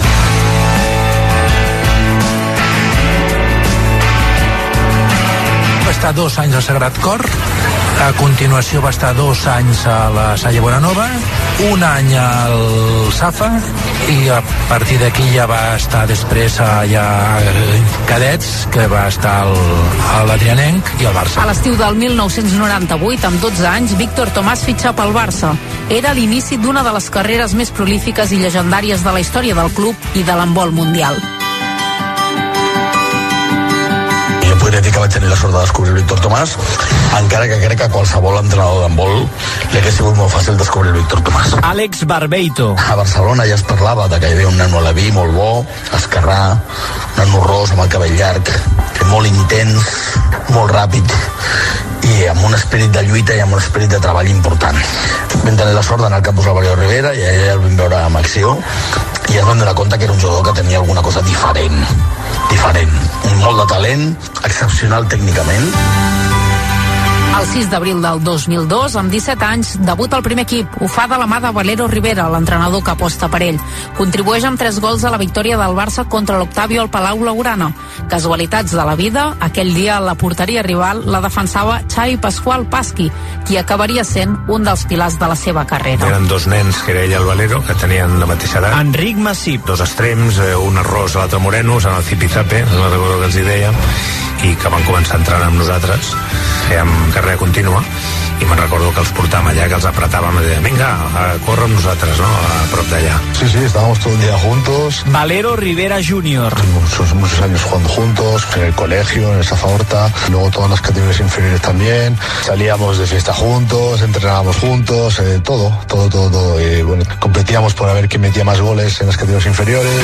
Va estar 2 anys al Sagrat Cor, a continuació va estar 2 anys a la Salle Bonanova, 1 any al Safa, i a partir d'aquí ja va estar després allà cadets, que va estar a l'Adrianenc i al Barça. A l'estiu del 1998, amb 12 anys, Víctor Tomàs fitxa pel Barça. Era l'inici d'una de les carreres més prolífiques i llegendàries de la història del club i de l'handbol mundial. Podria dir que vaig tenir la sort de descobrir Víctor Tomàs, encara que crec que qualsevol entrenador d'handbol li hagués sigut molt fàcil descobrir Víctor Tomàs. Àlex Barbeito. A Barcelona ja es parlava de que hi havia un nano aleví molt bo, esquerrà, un nano ros amb el cabell llarg, molt intens, molt ràpid i amb un esperit de lluita i amb un esperit de treball important. Vam tenir la sort d'anar al campus Álvaro Rivera i allà el vam veure en acció i ens vam donar compte que era un jugador que tenia alguna cosa diferent, molt de talent, excepcional tècnicament. El 6 d'abril del 2002, amb 17 anys, debuta al primer equip. Ho fa de la mà de Valero Rivera, l'entrenador que aposta per ell. Contribueix amb 3 gols a la victòria del Barça contra l'Octavio al Palau Blaugrana. Casualitats de la vida, aquell dia la porteria rival la defensava Xavi Pascual Pasqui, qui acabaria sent un dels pilars de la seva carrera. Eren 2 nens, que era ell i el Valero, que tenien la mateixa edat. Enric Massip. 2 extrems, un arròs a l'altre moreno, en el zipizape, no recordo que els hi dèiem, i que van començar a entrenar amb nosaltres, fèiem carrera contínua, i me'n recordo que els portàvem allà, que els apretàvem i dèiem, vinga, corre amb nosaltres, ¿no?, a prop d'allà. Sí, estábamos todo el día juntos. Valero Rivera Jr. Muchos años jugando juntos, en el colegio, en el Safa Horta, luego todas las categorías inferiores también, salíamos de fiesta juntos, entrenábamos juntos, todo, y bueno, competíamos por a ver quién metía más goles en las categorías inferiores.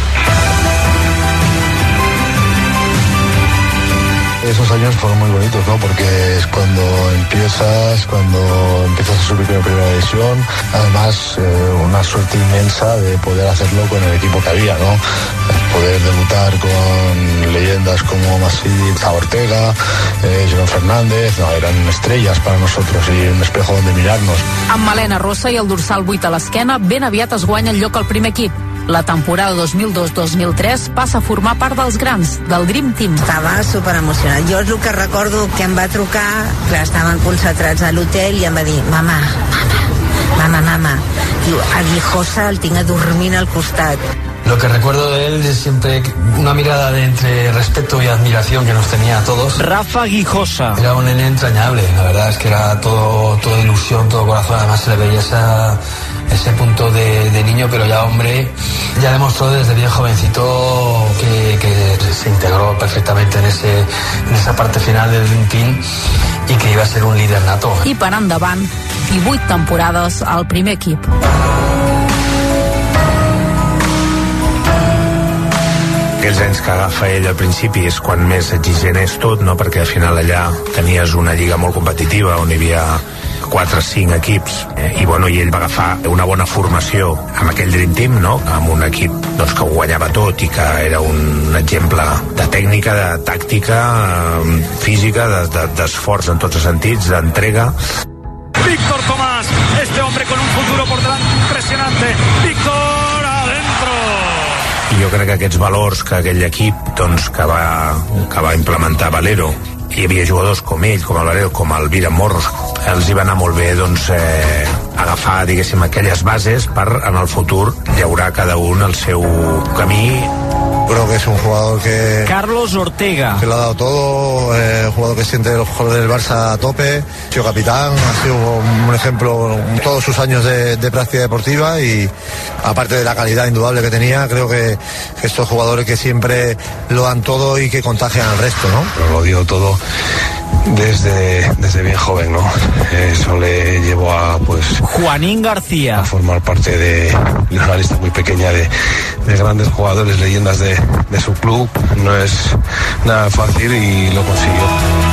Esos años fueron muy bonitos, ¿no? Porque es cuando empiezas a subir en primera división. Además, una suerte inmensa de poder hacerlo con el equipo que había, ¿no? Poder debutar con leyendas como Masip, Ortega, Joan Fernández, eran estrellas para nosotros y un espejo donde mirarnos. Amb Malena Rossa i el dorsal 8 a l'esquena, ben aviat es guanya el lloc al primer equip. La temporada 2002-2003 passa a formar part dels grans, del Dream Team. Estava superemocionat. Jo és el que recordo que em va trucar, clar, estaven concentrats a l'hotel i em va dir, mama. Diu, a Guijosa el tinc dormint al costat. Lo que recuerdo de él es siempre una mirada de entre respeto y admiración que nos tenía a todos. Rafa Guijosa. Era un nene entrañable, la verdad es que era todo ilusión, todo corazón, además se le veía ese punto de niño, pero ya hombre, ya demostró desde bien jovencito que se integró perfectamente en esa parte final del Dream Team y que iba a ser un líder nato. I per endavant, 18 temporades al primer equip. Aquells anys que agafa ell al principi és quan més exigent és tot, no? Perquè al final allà tenies una lliga molt competitiva on hi havia 4 o 5 equips i ell va agafar una bona formació amb aquell Dream Team, no? Amb un equip que ho guanyava tot i que era un exemple de tècnica, de tàctica, física, d'esforç en tots els sentits, d'entrega. Víctor Tomàs, este hombre con un futuro por delante impresionante. Víctor adentro. I jo crec que aquests valors que aquell equip que va implementar Valero, hi havia jugadors com ell, com el Valero, com el Viran Morros, els hi va anar molt bé agafar, diguéssim, aquelles bases per en el futur llaurar cada un el seu camí. Creo que es un jugador que... Carlos Ortega. Que lo ha dado todo, un jugador que siente los colores del Barça a tope, ha sido capitán, ha sido un ejemplo en todos sus años de práctica deportiva y aparte de la calidad indudable que tenía, creo que estos jugadores que siempre lo dan todo y que contagian al resto, ¿no? Pero lo dio todo desde bien joven, ¿no? Eso le llevó a, Juanín García. A formar parte de una lista muy pequeña de grandes jugadores, leyendas de su club. No es nada fácil y lo consiguió.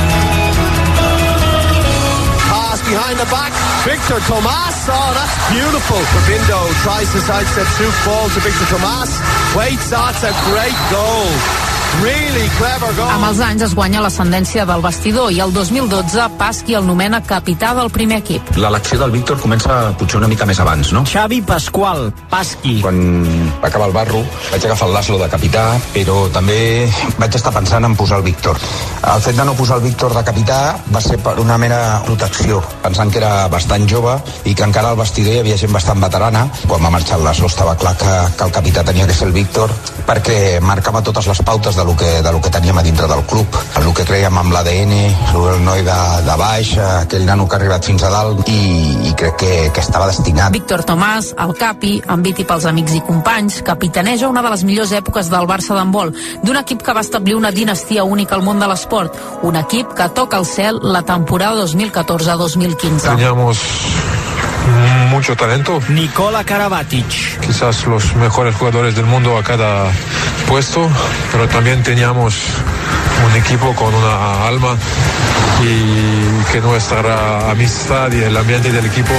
Pass behind the back. Víctor Tomàs. Oh, that's beautiful. Fabindo tries to sidestep shoot ball to Víctor Tomàs. Waits, that's a great goal. Really clever goal. Amb els anys es guanya l'ascendència del vestidor i el 2012 Pasqui el nomena capità del primer equip. L'elecció del Víctor comença potser una mica més abans, no? Xavi Pascual Pasqui. Quan va acabar el Barro vaig agafar el Laszlo de capità, però també vaig estar pensant en posar el Víctor. El fet de no posar el Víctor de capità va ser per una mera protecció, pensant que era bastant jove i que encara al vestidor hi havia gent bastant veterana. Quan va marxar el Laszlo estava clar que el capità tenia que ser el Víctor perquè marcava totes les pautes del lo que teníem a dintre del club, el que creiem amb l'ADN, el noi de baix, aquell nano que ha arribat fins a dalt, i crec que estava destinat. Víctor Tomàs, el Capi, enviti pels amics i companys, capitaneja una de les millors èpoques del Barça d'handbol, d'un equip que va establir una dinastia única al món de l'esport, un equip que toca el cel la temporada 2014-2015. Teníamos mucho talento. Nikola Karabatic. Quizás los mejores jugadores del mundo a cada puesto, pero también teníamos un equipo con una alma y que nuestra amistad y el ambiente del equipo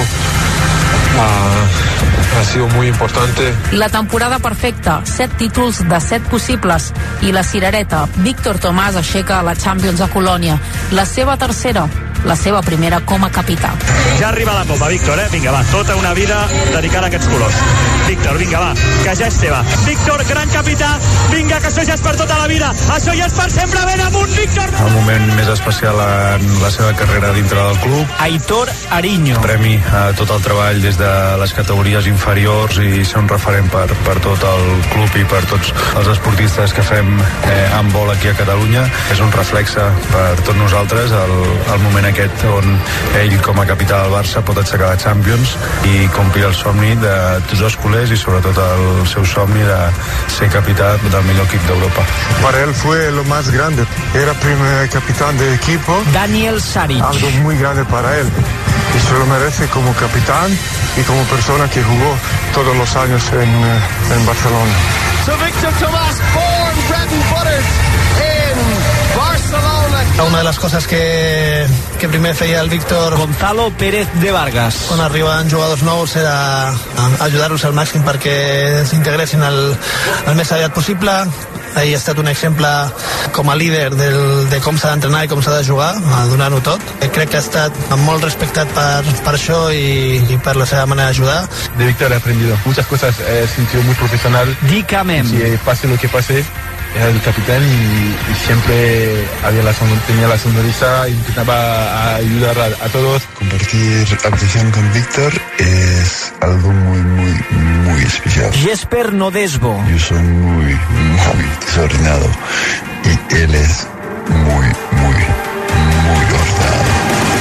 ha sido muy importante. La temporada perfecta, 7 títols de 7 possibles, i la cirereta, Víctor Tomàs aixeca la Champions a Colònia, la seva tercera, la seva primera com a capità. Ja arriba la Copa, Víctor, Vinga, va, tota una vida dedicada a aquests colors. Víctor, vinga, va, que ja és teva. Víctor, gran capità, vinga, que això ja és per tota la vida, això ja és per sempre, ben amunt, Víctor! El moment més especial en la seva carrera dintre del club. Aitor Ariño. Premi a tot el treball des de les categories inferiors i ser un referent per tot el club i per tots els esportistes que fem handbol aquí a Catalunya. És un reflexe per tots nosaltres el moment aquest on ell com a capità del Barça pot aixecar la Champions i complir el somni de tots els culers i sobretot el seu somni de ser capità del millor equip d'Europa. Para él fue lo más grande. Era primer capitán de equipo. Daniel Saric. Algo muy grande para él. Y se lo merece como capitán y como persona que jugó todos los años en Barcelona. So Víctor Tomàs, born, bred and buttered in Barcelona. Una de las cosas que primer feia el Víctor Gonzalo Pérez de Vargas quan arribaven jugadors nous era ajudar-los al màxim perquè s'integressin el més aviat possible. Ell ha estat un exemple com a líder de com s'ha d'entrenar i com s'ha de jugar, donant-ho tot. Crec que ha estat molt respectat per això i per la seva manera d'ajudar. De Víctor he aprendido muchas cosas, es un tío muy profesional. Dícame. Si pase lo que pase, era el capitán y siempre tenía la sonrisa e intentaba ayudar a todos. Compartir habitación con Víctor es algo muy, muy, muy especial. Jesper Nodesbo. Yo soy muy, muy desordenado y él es muy, muy, muy ordenado.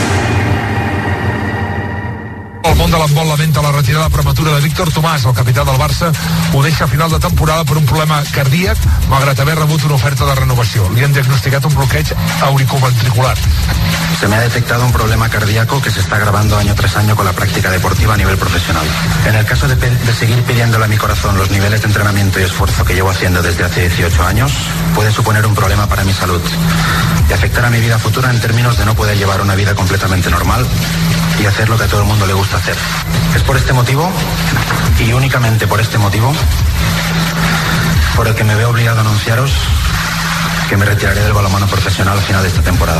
El món de l'handbol lamenta la retirada prematura de Víctor Tomàs, el capità del Barça, ho deixa a final de temporada per un problema cardíac, malgrat haver rebut una oferta de renovació. Li han diagnosticat un bloqueig auriculoventricular. Se me ha detectado un problema cardíaco que se está agravando año tras año con la práctica deportiva a nivel profesional. En el caso de seguir pidiéndole a mi corazón los niveles de entrenamiento y esfuerzo que llevo haciendo desde hace 18 años, puede suponer un problema para mi salud y afectar a mi vida futura en términos de no poder llevar una vida completamente normal y hacer lo que a todo el mundo le gusta hacer. Es por este motivo, y únicamente por este motivo, por el que me veo obligado a anunciaros que me retiraré del balonmano profesional a final d'esta temporada.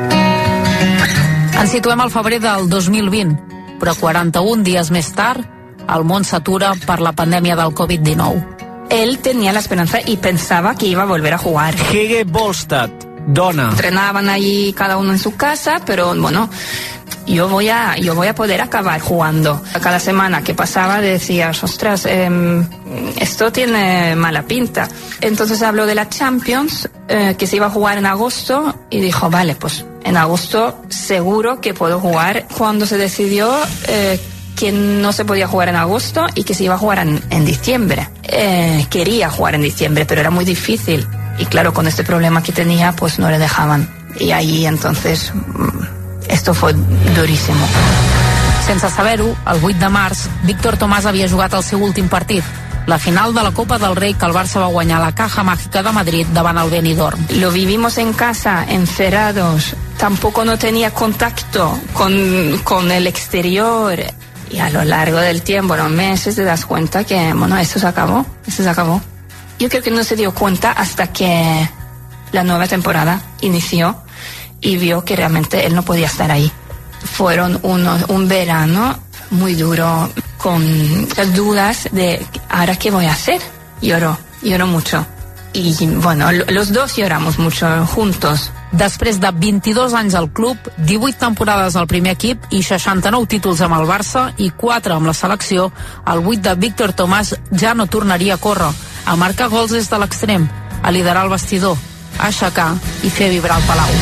Ens situem al febrer del 2020, però 41 dies més tard, el món s'atura per la pandèmia del Covid-19. Él tenía la esperanza y pensaba que iba a volver a jugar. Hege Bolstad, dona. Entrenaban allí cada uno en su casa, pero bueno, yo voy a poder acabar jugando. Cada semana que pasaba decías, ostras, esto tiene mala pinta. Entonces habló de la Champions, que se iba a jugar en agosto, y dijo, vale, pues en agosto seguro que puedo jugar. Cuando se decidió que no se podía jugar en agosto y que se iba a jugar en diciembre. Quería jugar en diciembre, pero era muy difícil. Y claro, con este problema que tenía, pues no le dejaban. Y ahí entonces esto fue durísimo. Sense saber-ho, el 8 de març, Víctor Tomàs havia jugat el seu últim partit, la final de la Copa del Rei que el Barça va guanyar a la Caja Mágica de Madrid davant el Benidorm. Lo vivimos en casa, encerrados, tampoco no tenía contacto con el exterior. Y a lo largo del tiempo, los meses, te das cuenta que, bueno, esto se acabó. Yo creo que no se dio cuenta hasta que la nueva temporada inició y vio que realmente él no podía estar ahí. Fueron un verano muy duro, con dudas de ¿ahora qué voy a hacer? Lloró mucho. Y bueno, los dos lloramos mucho juntos. Després de 22 anys al club, 18 temporades al primer equip i 69 títols amb el Barça i 4 amb la selecció, el 8 de Víctor Tomàs ja no tornaria a córrer, a marcar gols des de l'extrem. a liderar el vestidor, a aixecar i fer vibrar el Palau.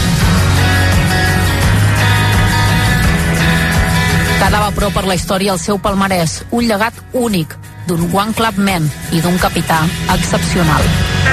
Quedava prou per la història el seu palmarès, un llegat únic, d'un One Club Man i d'un capità excepcional.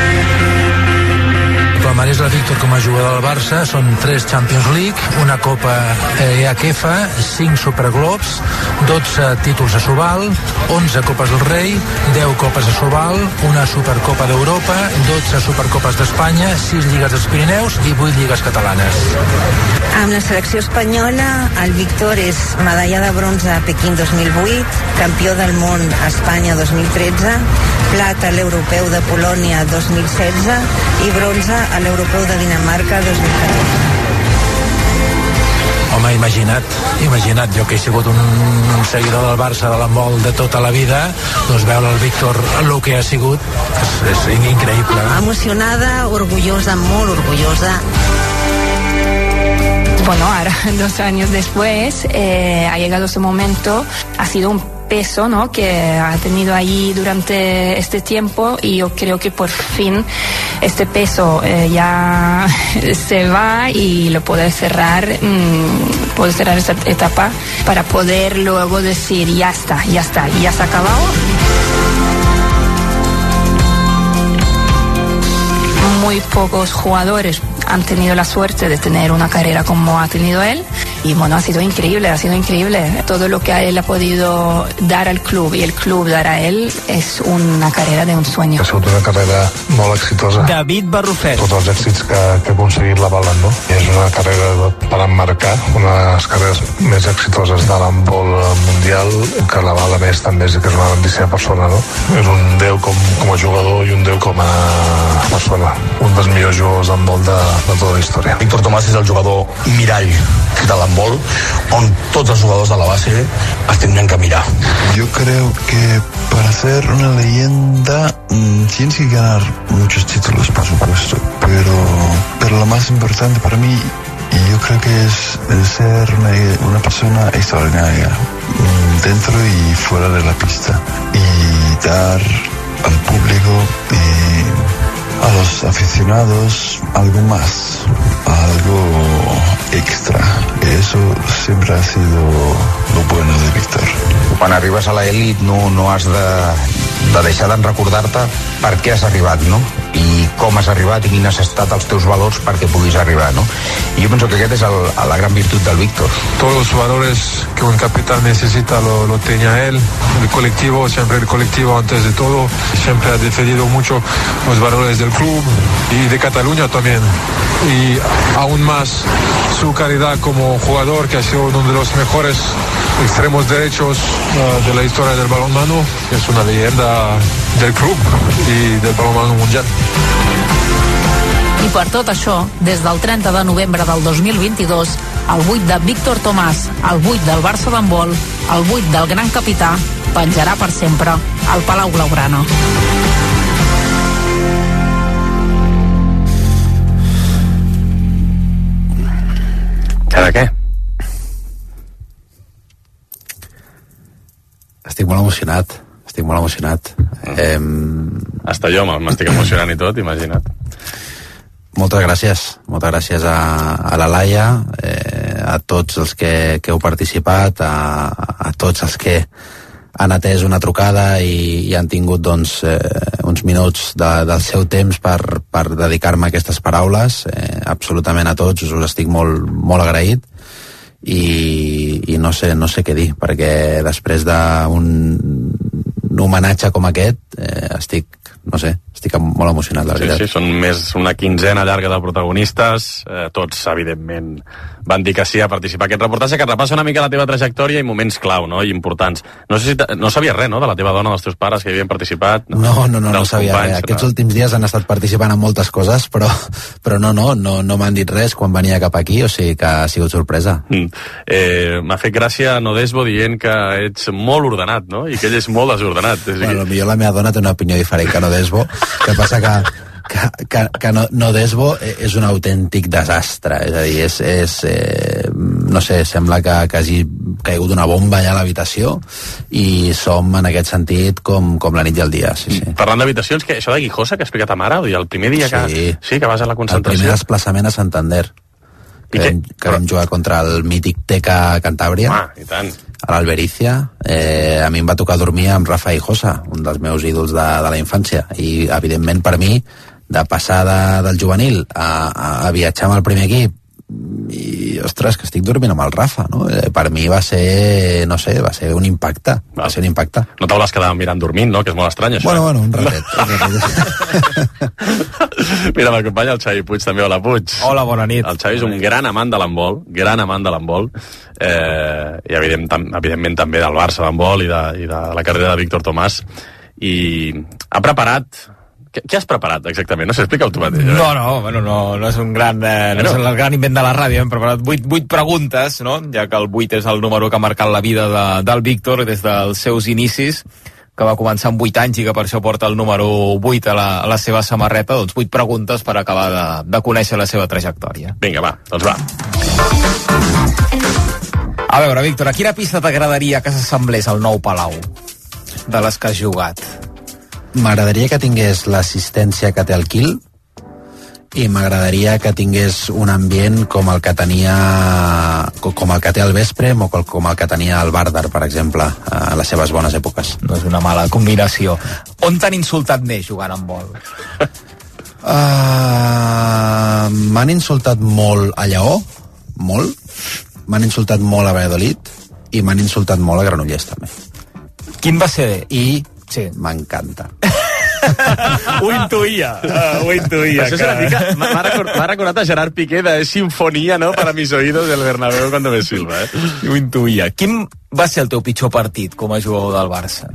El palmarès de Víctor com a jugador del Barça són 3 Champions League, una Copa EHF, 5 Superglobs, 12 títols a Sobal, 11 Copes del Rei, 10 Copes a Sobal, una Supercopa d'Europa, 12 Supercopes d'Espanya, 6 Lligues dels Pirineus i 8 Lligues catalanes. Amb la selecció espanyola, el Víctor és medalla de bronze a Pequín 2008, campió del món a Espanya 2013, plata a l'Europeu de Polònia 2016 i bronze a l'Europeu de Dinamarca 2014. Home, imagina't, jo que he sigut un seguidor del Barça de l'handbol de tota la vida, doncs veure el Víctor el que ha sigut és increïble. Emocionada, orgullosa, molt orgullosa. Bueno, ahora 2 años después ha llegado ese momento, ha sido un peso, ¿no?, que ha tenido ahí durante este tiempo, y yo creo que por fin este peso ya se va y lo puede cerrar esta etapa para poder luego decir ya está, ya se ha acabado. Muy pocos jugadores han tenido la suerte de tener una carrera como ha tenido él, y bueno, ha sido increíble todo lo que él ha podido dar al club y el club dar a él. És una carrera d'un sueño. Ha sigut una carrera molt exitosa. David Barrufet. Tots els èxits que ha aconseguit l'avalen, no? És una carrera per emmarcar, una de les carreres més exitoses de l'handbol mundial, que l'avala més també és que és una grandíssima persona, no? És un déu com a jugador i un déu com a persona. Un dels millors jugadors d'handbol de tota la història. Víctor Tomàs és el jugador mirall de l'handbol, on tots els jugadors de la base es tendrían que mirar. Yo creo que para ser una leyenda tienes que ganar muchos títulos, por supuesto, pero lo más importante para mí, yo creo que es el ser una persona extraordinaria dentro y fuera de la pista, y dar al público y a los aficionados algo más, algo extra. Eso siempre ha sido lo bueno de Víctor. Quan arribes a l'elit no has de deixar de recordar-te per què has arribat, no? I com has arribat i quins han estat els teus valors perquè puguis arribar, no? I jo penso que aquest és la gran virtut del Víctor. Todos los valores que un capitán necesita lo tenía él. El colectivo, siempre el colectivo antes de todo. Siempre ha defendido mucho los valores del club y de Cataluña también. Y aún más su calidad como jugador, que ha sido uno de los mejores extremos derechos de la historia del balonmano. Es una leyenda del club y del balonmano mundial. I per tot això, des del 30 de novembre del 2022, el 8 de Víctor Tomàs, el 8 del Barça d'handbol, el 8 del gran capità, penjarà per sempre al Palau Blaugrana. Ara què? Estic molt emocionat. Hasta jo m'estic emocionant i tot, imagina't. Moltes gràcies a la Laia, a tots els que heu participat, a tots els que han atès una trucada i han tingut doncs, uns minuts del seu temps per dedicar-me a aquestes paraules. Absolutament a tots, us estic molt, molt agraït, i no sé què dir, perquè després d'un homenatge com aquest estic molt emocionat, la veritat. Sí, són més una quinzena llarga de protagonistes, tots evidentment van dir que sí a participar en aquest reportatge, que repassa una mica la teva trajectòria i moments clau, no?, i importants. No sabies res, no?, de la teva dona, dels teus pares que hi havien participat? No sabia res. Aquests últims dies han estat participant en moltes coses, però no m'han dit res quan venia cap aquí, o sigui que ha sigut sorpresa. M'ha fet gràcia Nodesbo dient que ets molt ordenat, no?, i que ell és molt desordenat. Bueno, potser la meva dona té una opinió diferent que Nodesbo, que passa que Nodesbo és un autèntic desastre, és a dir, no sé, sembla que hagi caigut una bomba allà a l'habitació i som en aquest sentit com la nit i el dia, sí. Parlant d'habitacions, que això de Guijosa que ha explicat a Mara, el primer dia que vas a la concentració... El primer desplaçament a Santander, que vam jugar contra el mític Teca Cantàbria, i tant, a l'Alberícia. A mi em va tocar dormir amb Rafa Guijosa, un dels meus ídols de la infància, i evidentment per mi de passar del juvenil a viatjar amb el primer equip i, ostres, que estic dormint amb el Rafa, no? Per mi va ser, no sé, va ser un impacte. Va ser un impacte. No te'l vas quedar mirant dormint, no? Que és molt estrany, això. Bueno, un ratet. Mira, m'acompanya el Xavi Puig, també. Hola, Puig. Hola, bona nit. El Xavi és un gran amant de l'handbol, i evidentment també del Barça d'handbol i de la carrera de Víctor Tomàs. I ha preparat... Què has preparat exactament? No sé, explica-ho tu mateix. No és un gran no és el gran invent de la ràdio. Hem preparat 8 preguntes, no? Ja que el 8 és el número que ha marcat la vida del Víctor des dels seus inicis, que va començar amb 8 anys i que per això porta el número 8 a la seva samarreta. Doncs 8 preguntes per acabar de conèixer la seva trajectòria. Vinga, va, doncs va. A veure, Víctor, a quina pista t'agradaria que s'assemblés el nou Palau de les que has jugat? M'agradaria que tingués l'assistència que té el Quil i m'agradaria que tingués un ambient com el que tenia com el que té el Vesprem o com el que tenia el Vardar, per exemple, a les seves bones èpoques. No és una mala combinació. On t'han insultat més jugant amb vol? M'han insultat molt a Lleó, molt. M'han insultat molt a Valladolid i m'han insultat molt a Granollers, també. Quin va ser? Sí, m'encanta. Ho intuïa. Això és una mica... M'ha recordat a Gerard Piqué de Sinfonia, no?, para mis oídos del Bernabéu cuando me silba, Ho intuïa. Quin va ser el teu pitjor partit com a jugador del Barça?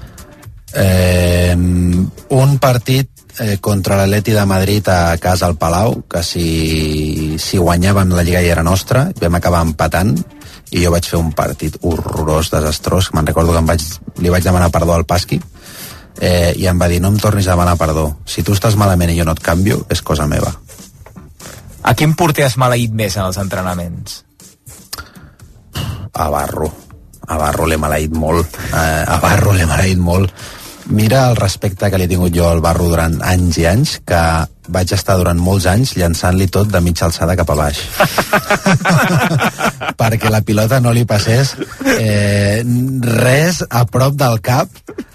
Un partit contra l'Atleti de Madrid a casa al Palau, que si guanyàvem la Lliga ja era nostra, vam acabar empatant, i jo vaig fer un partit horrorós, desastrós. Me'n recordo que li vaig demanar perdó al Pasqui i em va dir, no em tornis a demanar perdó, si tu estàs malament i jo no et canvio, és cosa meva. A quin porter has maleït més en els entrenaments? A Barro l'he maleït molt. Mira el respecte que li he tingut jo al Barro durant anys i anys, que vaig estar durant molts anys llançant-li tot de mitja alçada cap a baix. Perquè la pilota no li passés res a prop del cap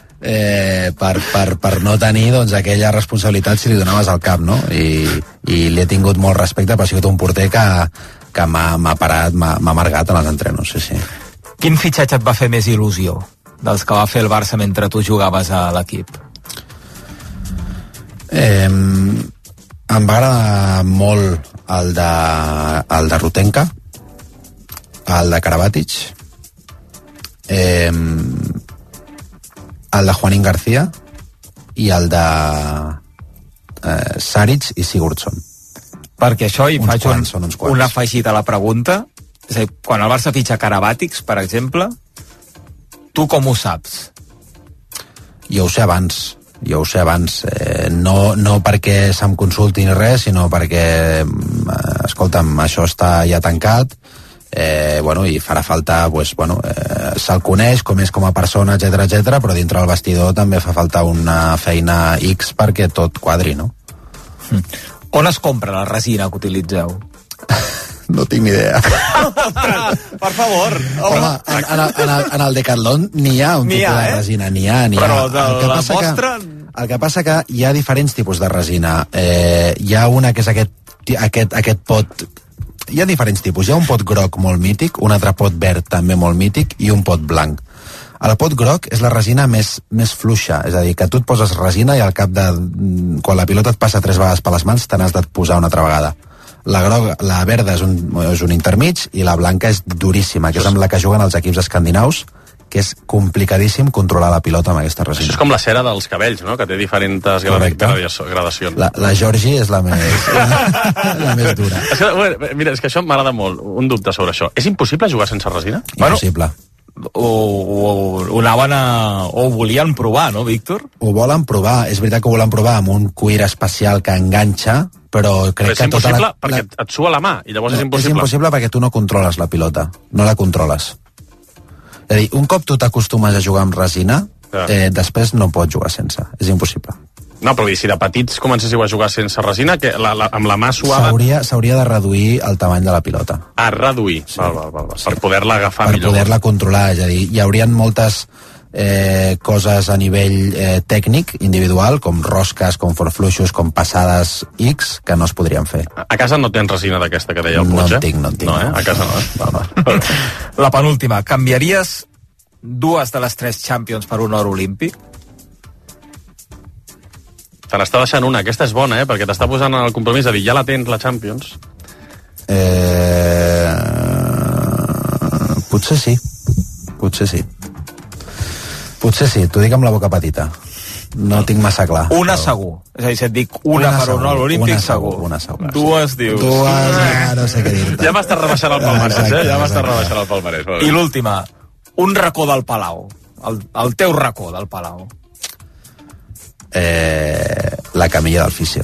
per no tenir doncs, aquella responsabilitat si li donaves al cap, no? I li he tingut molt respecte, però ha sigut un porter que m'ha parat, m'ha amargat en els entrenos, sí. Quin fitxatge et va fer més il·lusió dels que va fer el Barça mentre tu jugaves a l'equip? Em va agradar molt el de Rutenka, el de Karabatic, el de Juanín García i el de Saric i Sigurdsson. Perquè això hi faig un afegit a la pregunta. És a dir, quan el Barça fitxa Karabatic, per exemple, tu com ho saps? Jo ho sé abans. No perquè se'm consulti ni res, sinó perquè, escolta'm, això està ja tancat, i farà falta, se'l coneix com és com a persona, etc, però dintre del vestidor també fa falta una feina X perquè tot quadri, no? On es compra la resina que utilitzeu? No tinc ni idea. Per favor. Home, en el Decathlon n'hi ha un tipus de resina, n'hi ha. Però de la vostra... El que passa que hi ha diferents tipus de resina. Hi ha una que és aquest pot... Hi ha diferents tipus. Hi ha un pot groc molt mític, un altre pot verd també molt mític i un pot blanc. El pot groc és la resina més fluixa, és a dir, que tu et poses resina i al cap de... Quan la pilota et passa 3 vegades per les mans, te n'has de posar una altra vegada. La verda és un intermig i la blanca és duríssima, que és amb la que juguen els equips escandinaus, que és complicadíssim controlar la pilota amb aquesta resina. Això és com la cera dels cabells, no?, que té diferents gradacions. La Georgie és la més dura. Mira, és que això m'agrada molt, un dubte sobre això. És impossible jugar sense resina? Impossible. Ho anaven o ho volien provar, no, Víctor? Ho volen provar, és veritat que ho volen provar amb un cuir especial que enganxa, però crec que... És impossible perquè et sua la mà, i llavors és impossible. És impossible perquè tu no controles la pilota, no la controles. És a dir, un cop tu t'acostumes a jugar amb resina, després no pots jugar sense, és impossible. No, però si de petits comencéssiu a jugar sense resina, que amb la mà suava... S'hauria de reduir el tamany de la pilota. Reduir, sí. Val. Sí. Per poder-la agafar millor. Per poder-la controlar, és a dir, hi haurien moltes coses a nivell tècnic, individual, com rosques, com forfluixos, com passades X, que no es podrien fer. A casa no tens resina d'aquesta que deia el Puig, No en tinc. No, a casa no. No. La penúltima, canviaries 2 de les 3 Champions per un or olímpic? Te n'està deixant una, aquesta és bona, perquè t'està posant en el compromís de dir, ja la tens, la Champions. Potser sí. Potser sí, t'ho dic amb la boca petita. No tinc massa clar. Una segur. És a dir, si et dic una per un or olímpic, segur. Una segur. 2 dius. 2, no sé què dir-te. Ja m'estàs rebaixant el palmarès, Ja m'estàs rebaixant el palmarès. I l'última, un racó del Palau. El teu racó del Palau. La camilla del fisio.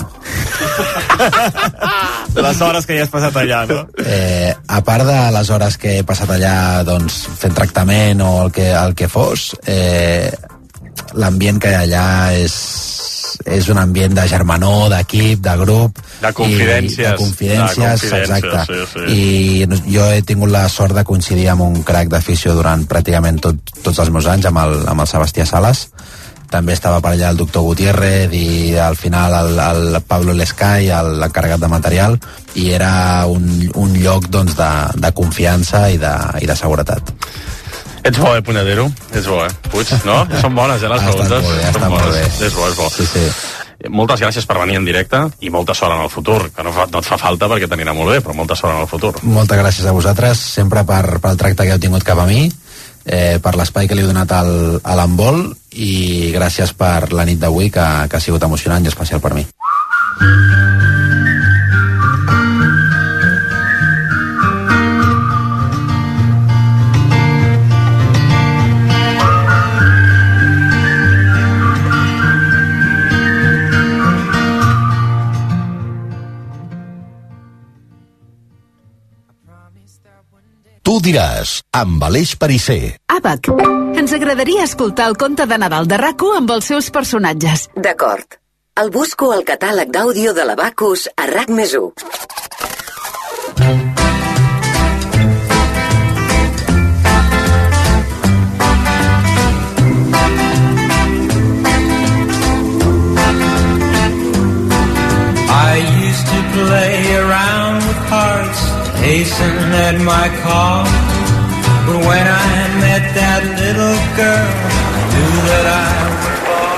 De les hores que hi has passat allà, no? A part de les hores que he passat allà doncs, fent tractament o el que fos, l'ambient que hi ha allà és un ambient de germanor, d'equip, de grup, de confidències, exacte. Sí. I jo he tingut la sort de coincidir amb un crac d'afició durant pràcticament tots els meus anys, amb el Sebastià Sales. També estava per allà el doctor Gutiérrez i al final el Pablo Lescay, l'encarregat de material, i era un lloc doncs, de confiança i de seguretat. Ets bo, Punyadero? Ets bo, Puig, no? Són bones, les preguntes. Està molt bé. És bo. Sí. Moltes gràcies per venir en directe i molta sort en el futur, que no et fa falta perquè t'anirà molt bé, però molta sort en el futur. Moltes gràcies a vosaltres, sempre pel tracte que heu tingut cap a mi, per l'espai que li heu donat a l'handbol, i gràcies per la nit d'avui, que ha sigut emocionant i especial per mi. Tu diràs, amb Aleix Perisser. ABAC. Ens agradaria escoltar el conte de Nadal de RAC1 amb els seus personatges. D'acord. El busco al catàleg d'àudio de l'Abacus a RAC+1. I used to play around with hearts, hasten at my call. But when I met that little girl, I knew that I would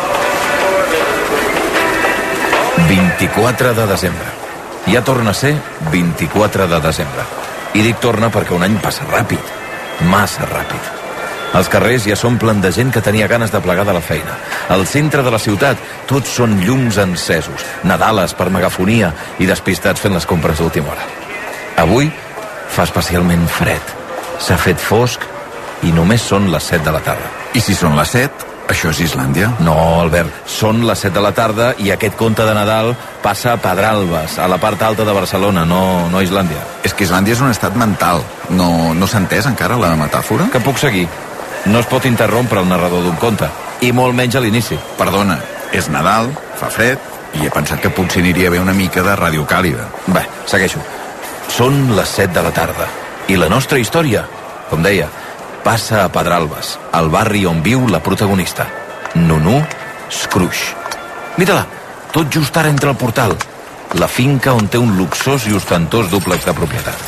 fall. 24 de desembre. Ja torna a ser 24 de desembre. I dic torna perquè un any passa ràpid, massa ràpid. Els carrers ja s'omplen de gent que tenia ganes de plegar de la feina. Al centre de la ciutat tots són llums encesos, nadales per megafonia i despistats fent les compres d'última hora. Avui fa especialment fred. S'ha fet fosc i només són les 7 de la tarda. I si són les 7, això és Islàndia? No, Albert, són les 7 de la tarda i aquest conte de Nadal passa a Pedralbes, a la part alta de Barcelona, no a Islàndia. És que Islàndia és un estat mental. No s'ha entès encara la metàfora? Que puc seguir. No es pot interrompre el narrador d'un conte, i molt menys a l'inici. Perdona, és Nadal, fa fred, i he pensat que potser aniria bé una mica de ràdio càlida. Bé, segueixo. Són les 7 de la tarda, i la nostra història, com deia, passa a Pedralbes, al barri on viu la protagonista, Nunu Scrooge. Mira-la, tot just ara entra al portal, la finca on té un luxós i ostentós dúplex de propietat.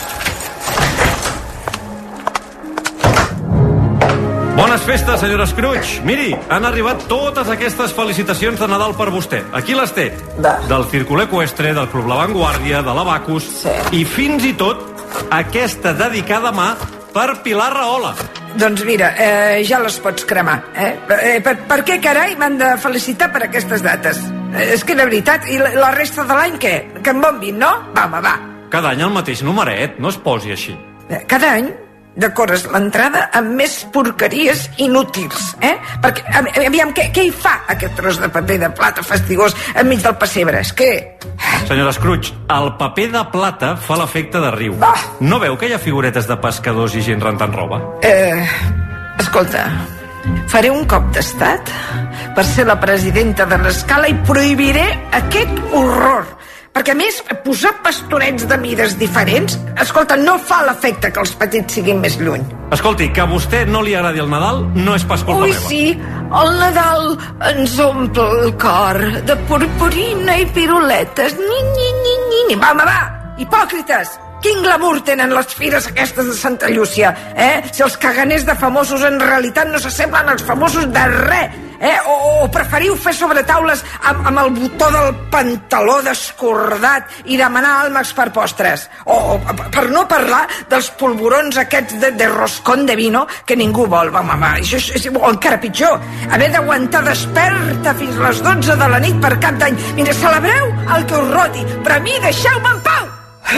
Bones festes, senyora Scrooge. Miri, han arribat totes aquestes felicitacions de Nadal per vostè. Aquí les té. Del Círculo Ecuestre, del Club La Vanguardia, de l'Abacus, i fins i tot aquesta dedicada mà per Pilar Rahola. Doncs mira, ja les pots cremar, Per què, carai, m'han de felicitar per aquestes dates? És que, de veritat, i la resta de l'any què? Que em bombin, no? Va. Cada any el mateix numeret, no es posi així. Cada any decores l'entrada amb més porqueries inútils, Perquè, aviam, què hi fa aquest tros de paper de plata fastigós enmig del pessebre? És que... Senyora Scrooge, el paper de plata fa l'efecte de riu. No veu que hi ha figuretes de pescadors i gent rentant roba? Escolta, faré un cop d'estat per ser la presidenta de l'Escala i prohibiré aquest horror. Perquè, a més, posar pastorets de mides diferents, escolta, no fa l'efecte que els petits siguin més lluny. Escolti, que a vostè no li agradi el Nadal no és pas culpa meva. Ui, sí, el Nadal ens omple el cor de purpurina i piruletes. Ni. Va, hipòcrites! Quin glamour tenen les fires aquestes de Santa Llúcia, Si els caganers de famosos en realitat no s'assemblen als famosos de res, O preferiu fer sobretaules amb el botó del pantaló descordat i demanar àlmacs per postres. O per no parlar dels polvorons aquests de roscón de vino que ningú vol. Va, això és encara pitjor. Haver d'aguantar desperta fins les 12 de la nit per Cap d'Any. Mira, celebreu el que us roti, però a mi deixeu-me en pau!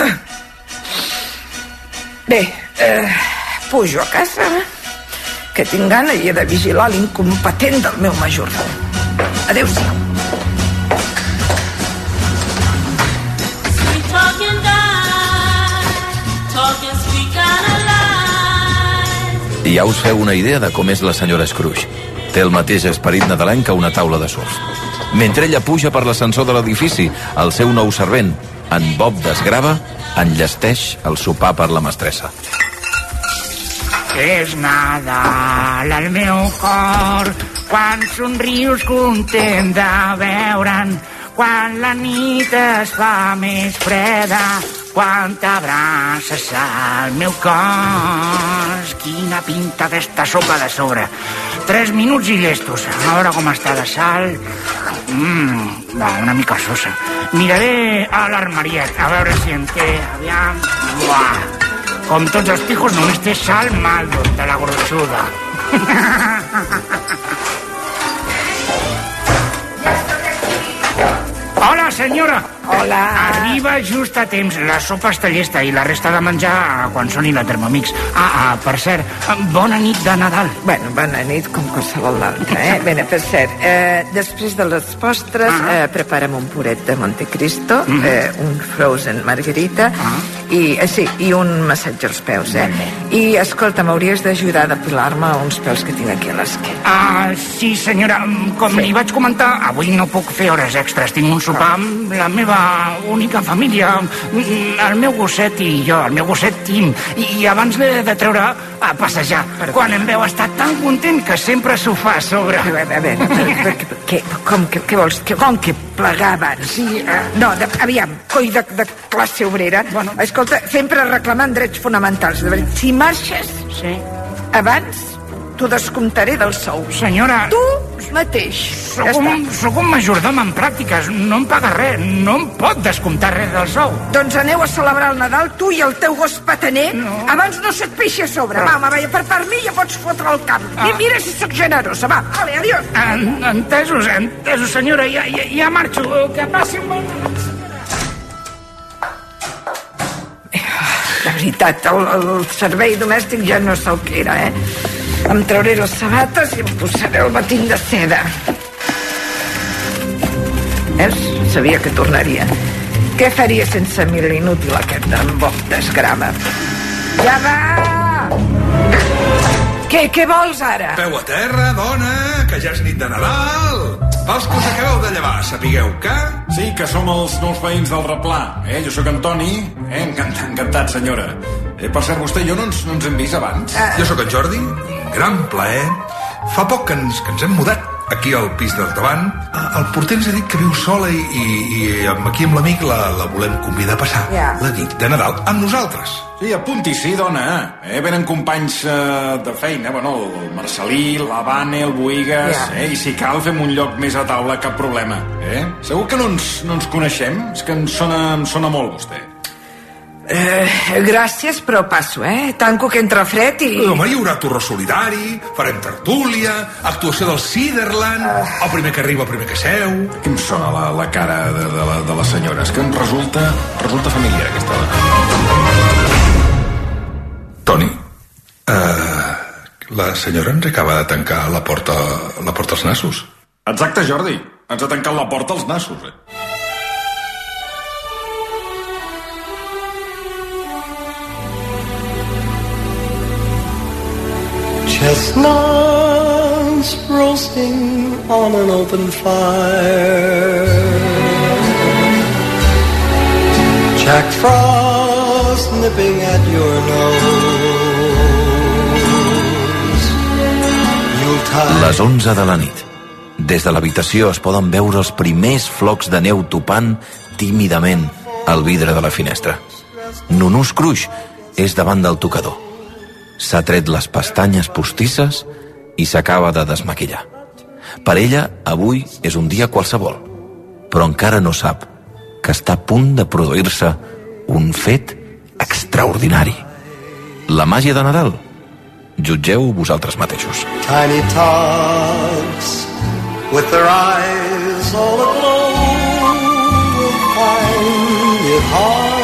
Bé, pujo a casa, que tinc gana i he de vigilar l'incompetent del meu majordom. Adéu-siau. I ja us feu una idea de com és la senyora Scrooge. Té el mateix esperit nadalenc que una taula de surf. Mentre ella puja per l'ascensor de l'edifici, el seu nou servent, en Bob Desgrava, enllesteix el sopar per la mestressa. És Nadal al meu cor, quan somrius content de veure'n, quan la nit es fa més freda, quan t'abraces al meu cos. Quina pinta aquesta sopa de sobre. 3 minuts i llestos. A veure com està de sal. Va, una mica sosa. Miraré a l'armariet, a veure si en té. Aviam. Uah. Com tots els pijos, només té sal Maldo, de la gruixuda. Hola, senyora. Hola. Arriba just a temps. La sopa està llesta i la resta de menjar quan soni la Thermomix. Per cert, bona nit de Nadal. Bueno, bona nit com qualsevol altra, Bé, per cert, després de les postres, prepara'm un puret de Montecristo, un frozen margarita, i un massatge als peus, I, escolta, m'hauries d'ajudar a depilar-me uns pèls que tinc aquí a l'esquena. Sí, senyora, com li vaig comentar, avui no puc fer hores extres. Tinc un sopar amb la meva única família, el meu gosset i jo, el meu gosset Tim, i abans l'he de treure a passejar. Quan em veu estar tan content que sempre s'ho fa a sobre. A veure, què vols? Com que plegar abans? No, aviam, coi de classe obrera. Escolta, sempre reclamant drets fonamentals. De veritat, si marxes abans, t'ho descomptaré del sou. Senyora... Tu mateix. Soc un majordom en pràctiques, no em paga res, no em pot descomptar res del sou. Doncs aneu a celebrar el Nadal, tu i el teu gos pataner, abans no se't peixi a sobre. Va, per mi ja pots fotre el camp. I mira si sóc generosa, va, vale, adiós. Entesos, senyora, ja marxo, que passi un bon Nadal. De veritat, el servei domèstic ja no sé el que era, Em trauré les sabates i em posaré el batint de seda. Sabia que tornaria. Què faria sense mi l'inútil aquest d'en Bob Desgrava? Ja va! Què vols ara? Peu a terra, dona, que ja és nit de Nadal. Pels que us acabeu de llevar, sapigueu que... Sí, que som els nous veïns del Replà. Jo sóc en Toni. Encantat, senyora. Per cert, vostè i jo no ens hem vist abans. Jo sóc en Jordi. Gran plaer. Fa poc que ens hem mudat aquí al pis del davant. El porter ens ha dit que viu sola i aquí amb l'amic la volem convidar a passar la nit de Nadal amb nosaltres. Sí, apunti, sí, dona. Venen companys de feina, el Marcelí, la Vane, el Boigas, i si cal fem un lloc més a taula, cap problema. Segur que no ens coneixem? És que em sona molt, vostè. Gràcies, però passo, Tanco que entra fred i... Home, hi haurà torró solidari, farem tertúlia, actuació del Ciderland, el primer que arriba, el primer que seu... Que em sona la cara de la senyora, és que em resulta familiar, aquesta dona. Toni, la senyora ens acaba de tancar la porta als nassos. Exacte, Jordi, ens ha tancat la porta als nassos, Chestnuts roasting on an open fire, Jack Frost nipping at your nose. Yuletide. Les 11 de la nit. Des de l'habitació es poden veure els primers flocs de neu topant tímidament al vidre de la finestra. Nunu Scrooge és davant del tocador. S'ha tret les pestanyes postisses i s'acaba de desmaquillar. Per ella, avui és un dia qualsevol, però encara no sap que està a punt de produir-se un fet extraordinari. La màgia de Nadal? Jutgeu vosaltres mateixos. Tiny tots with their eyes all aglow will find it hard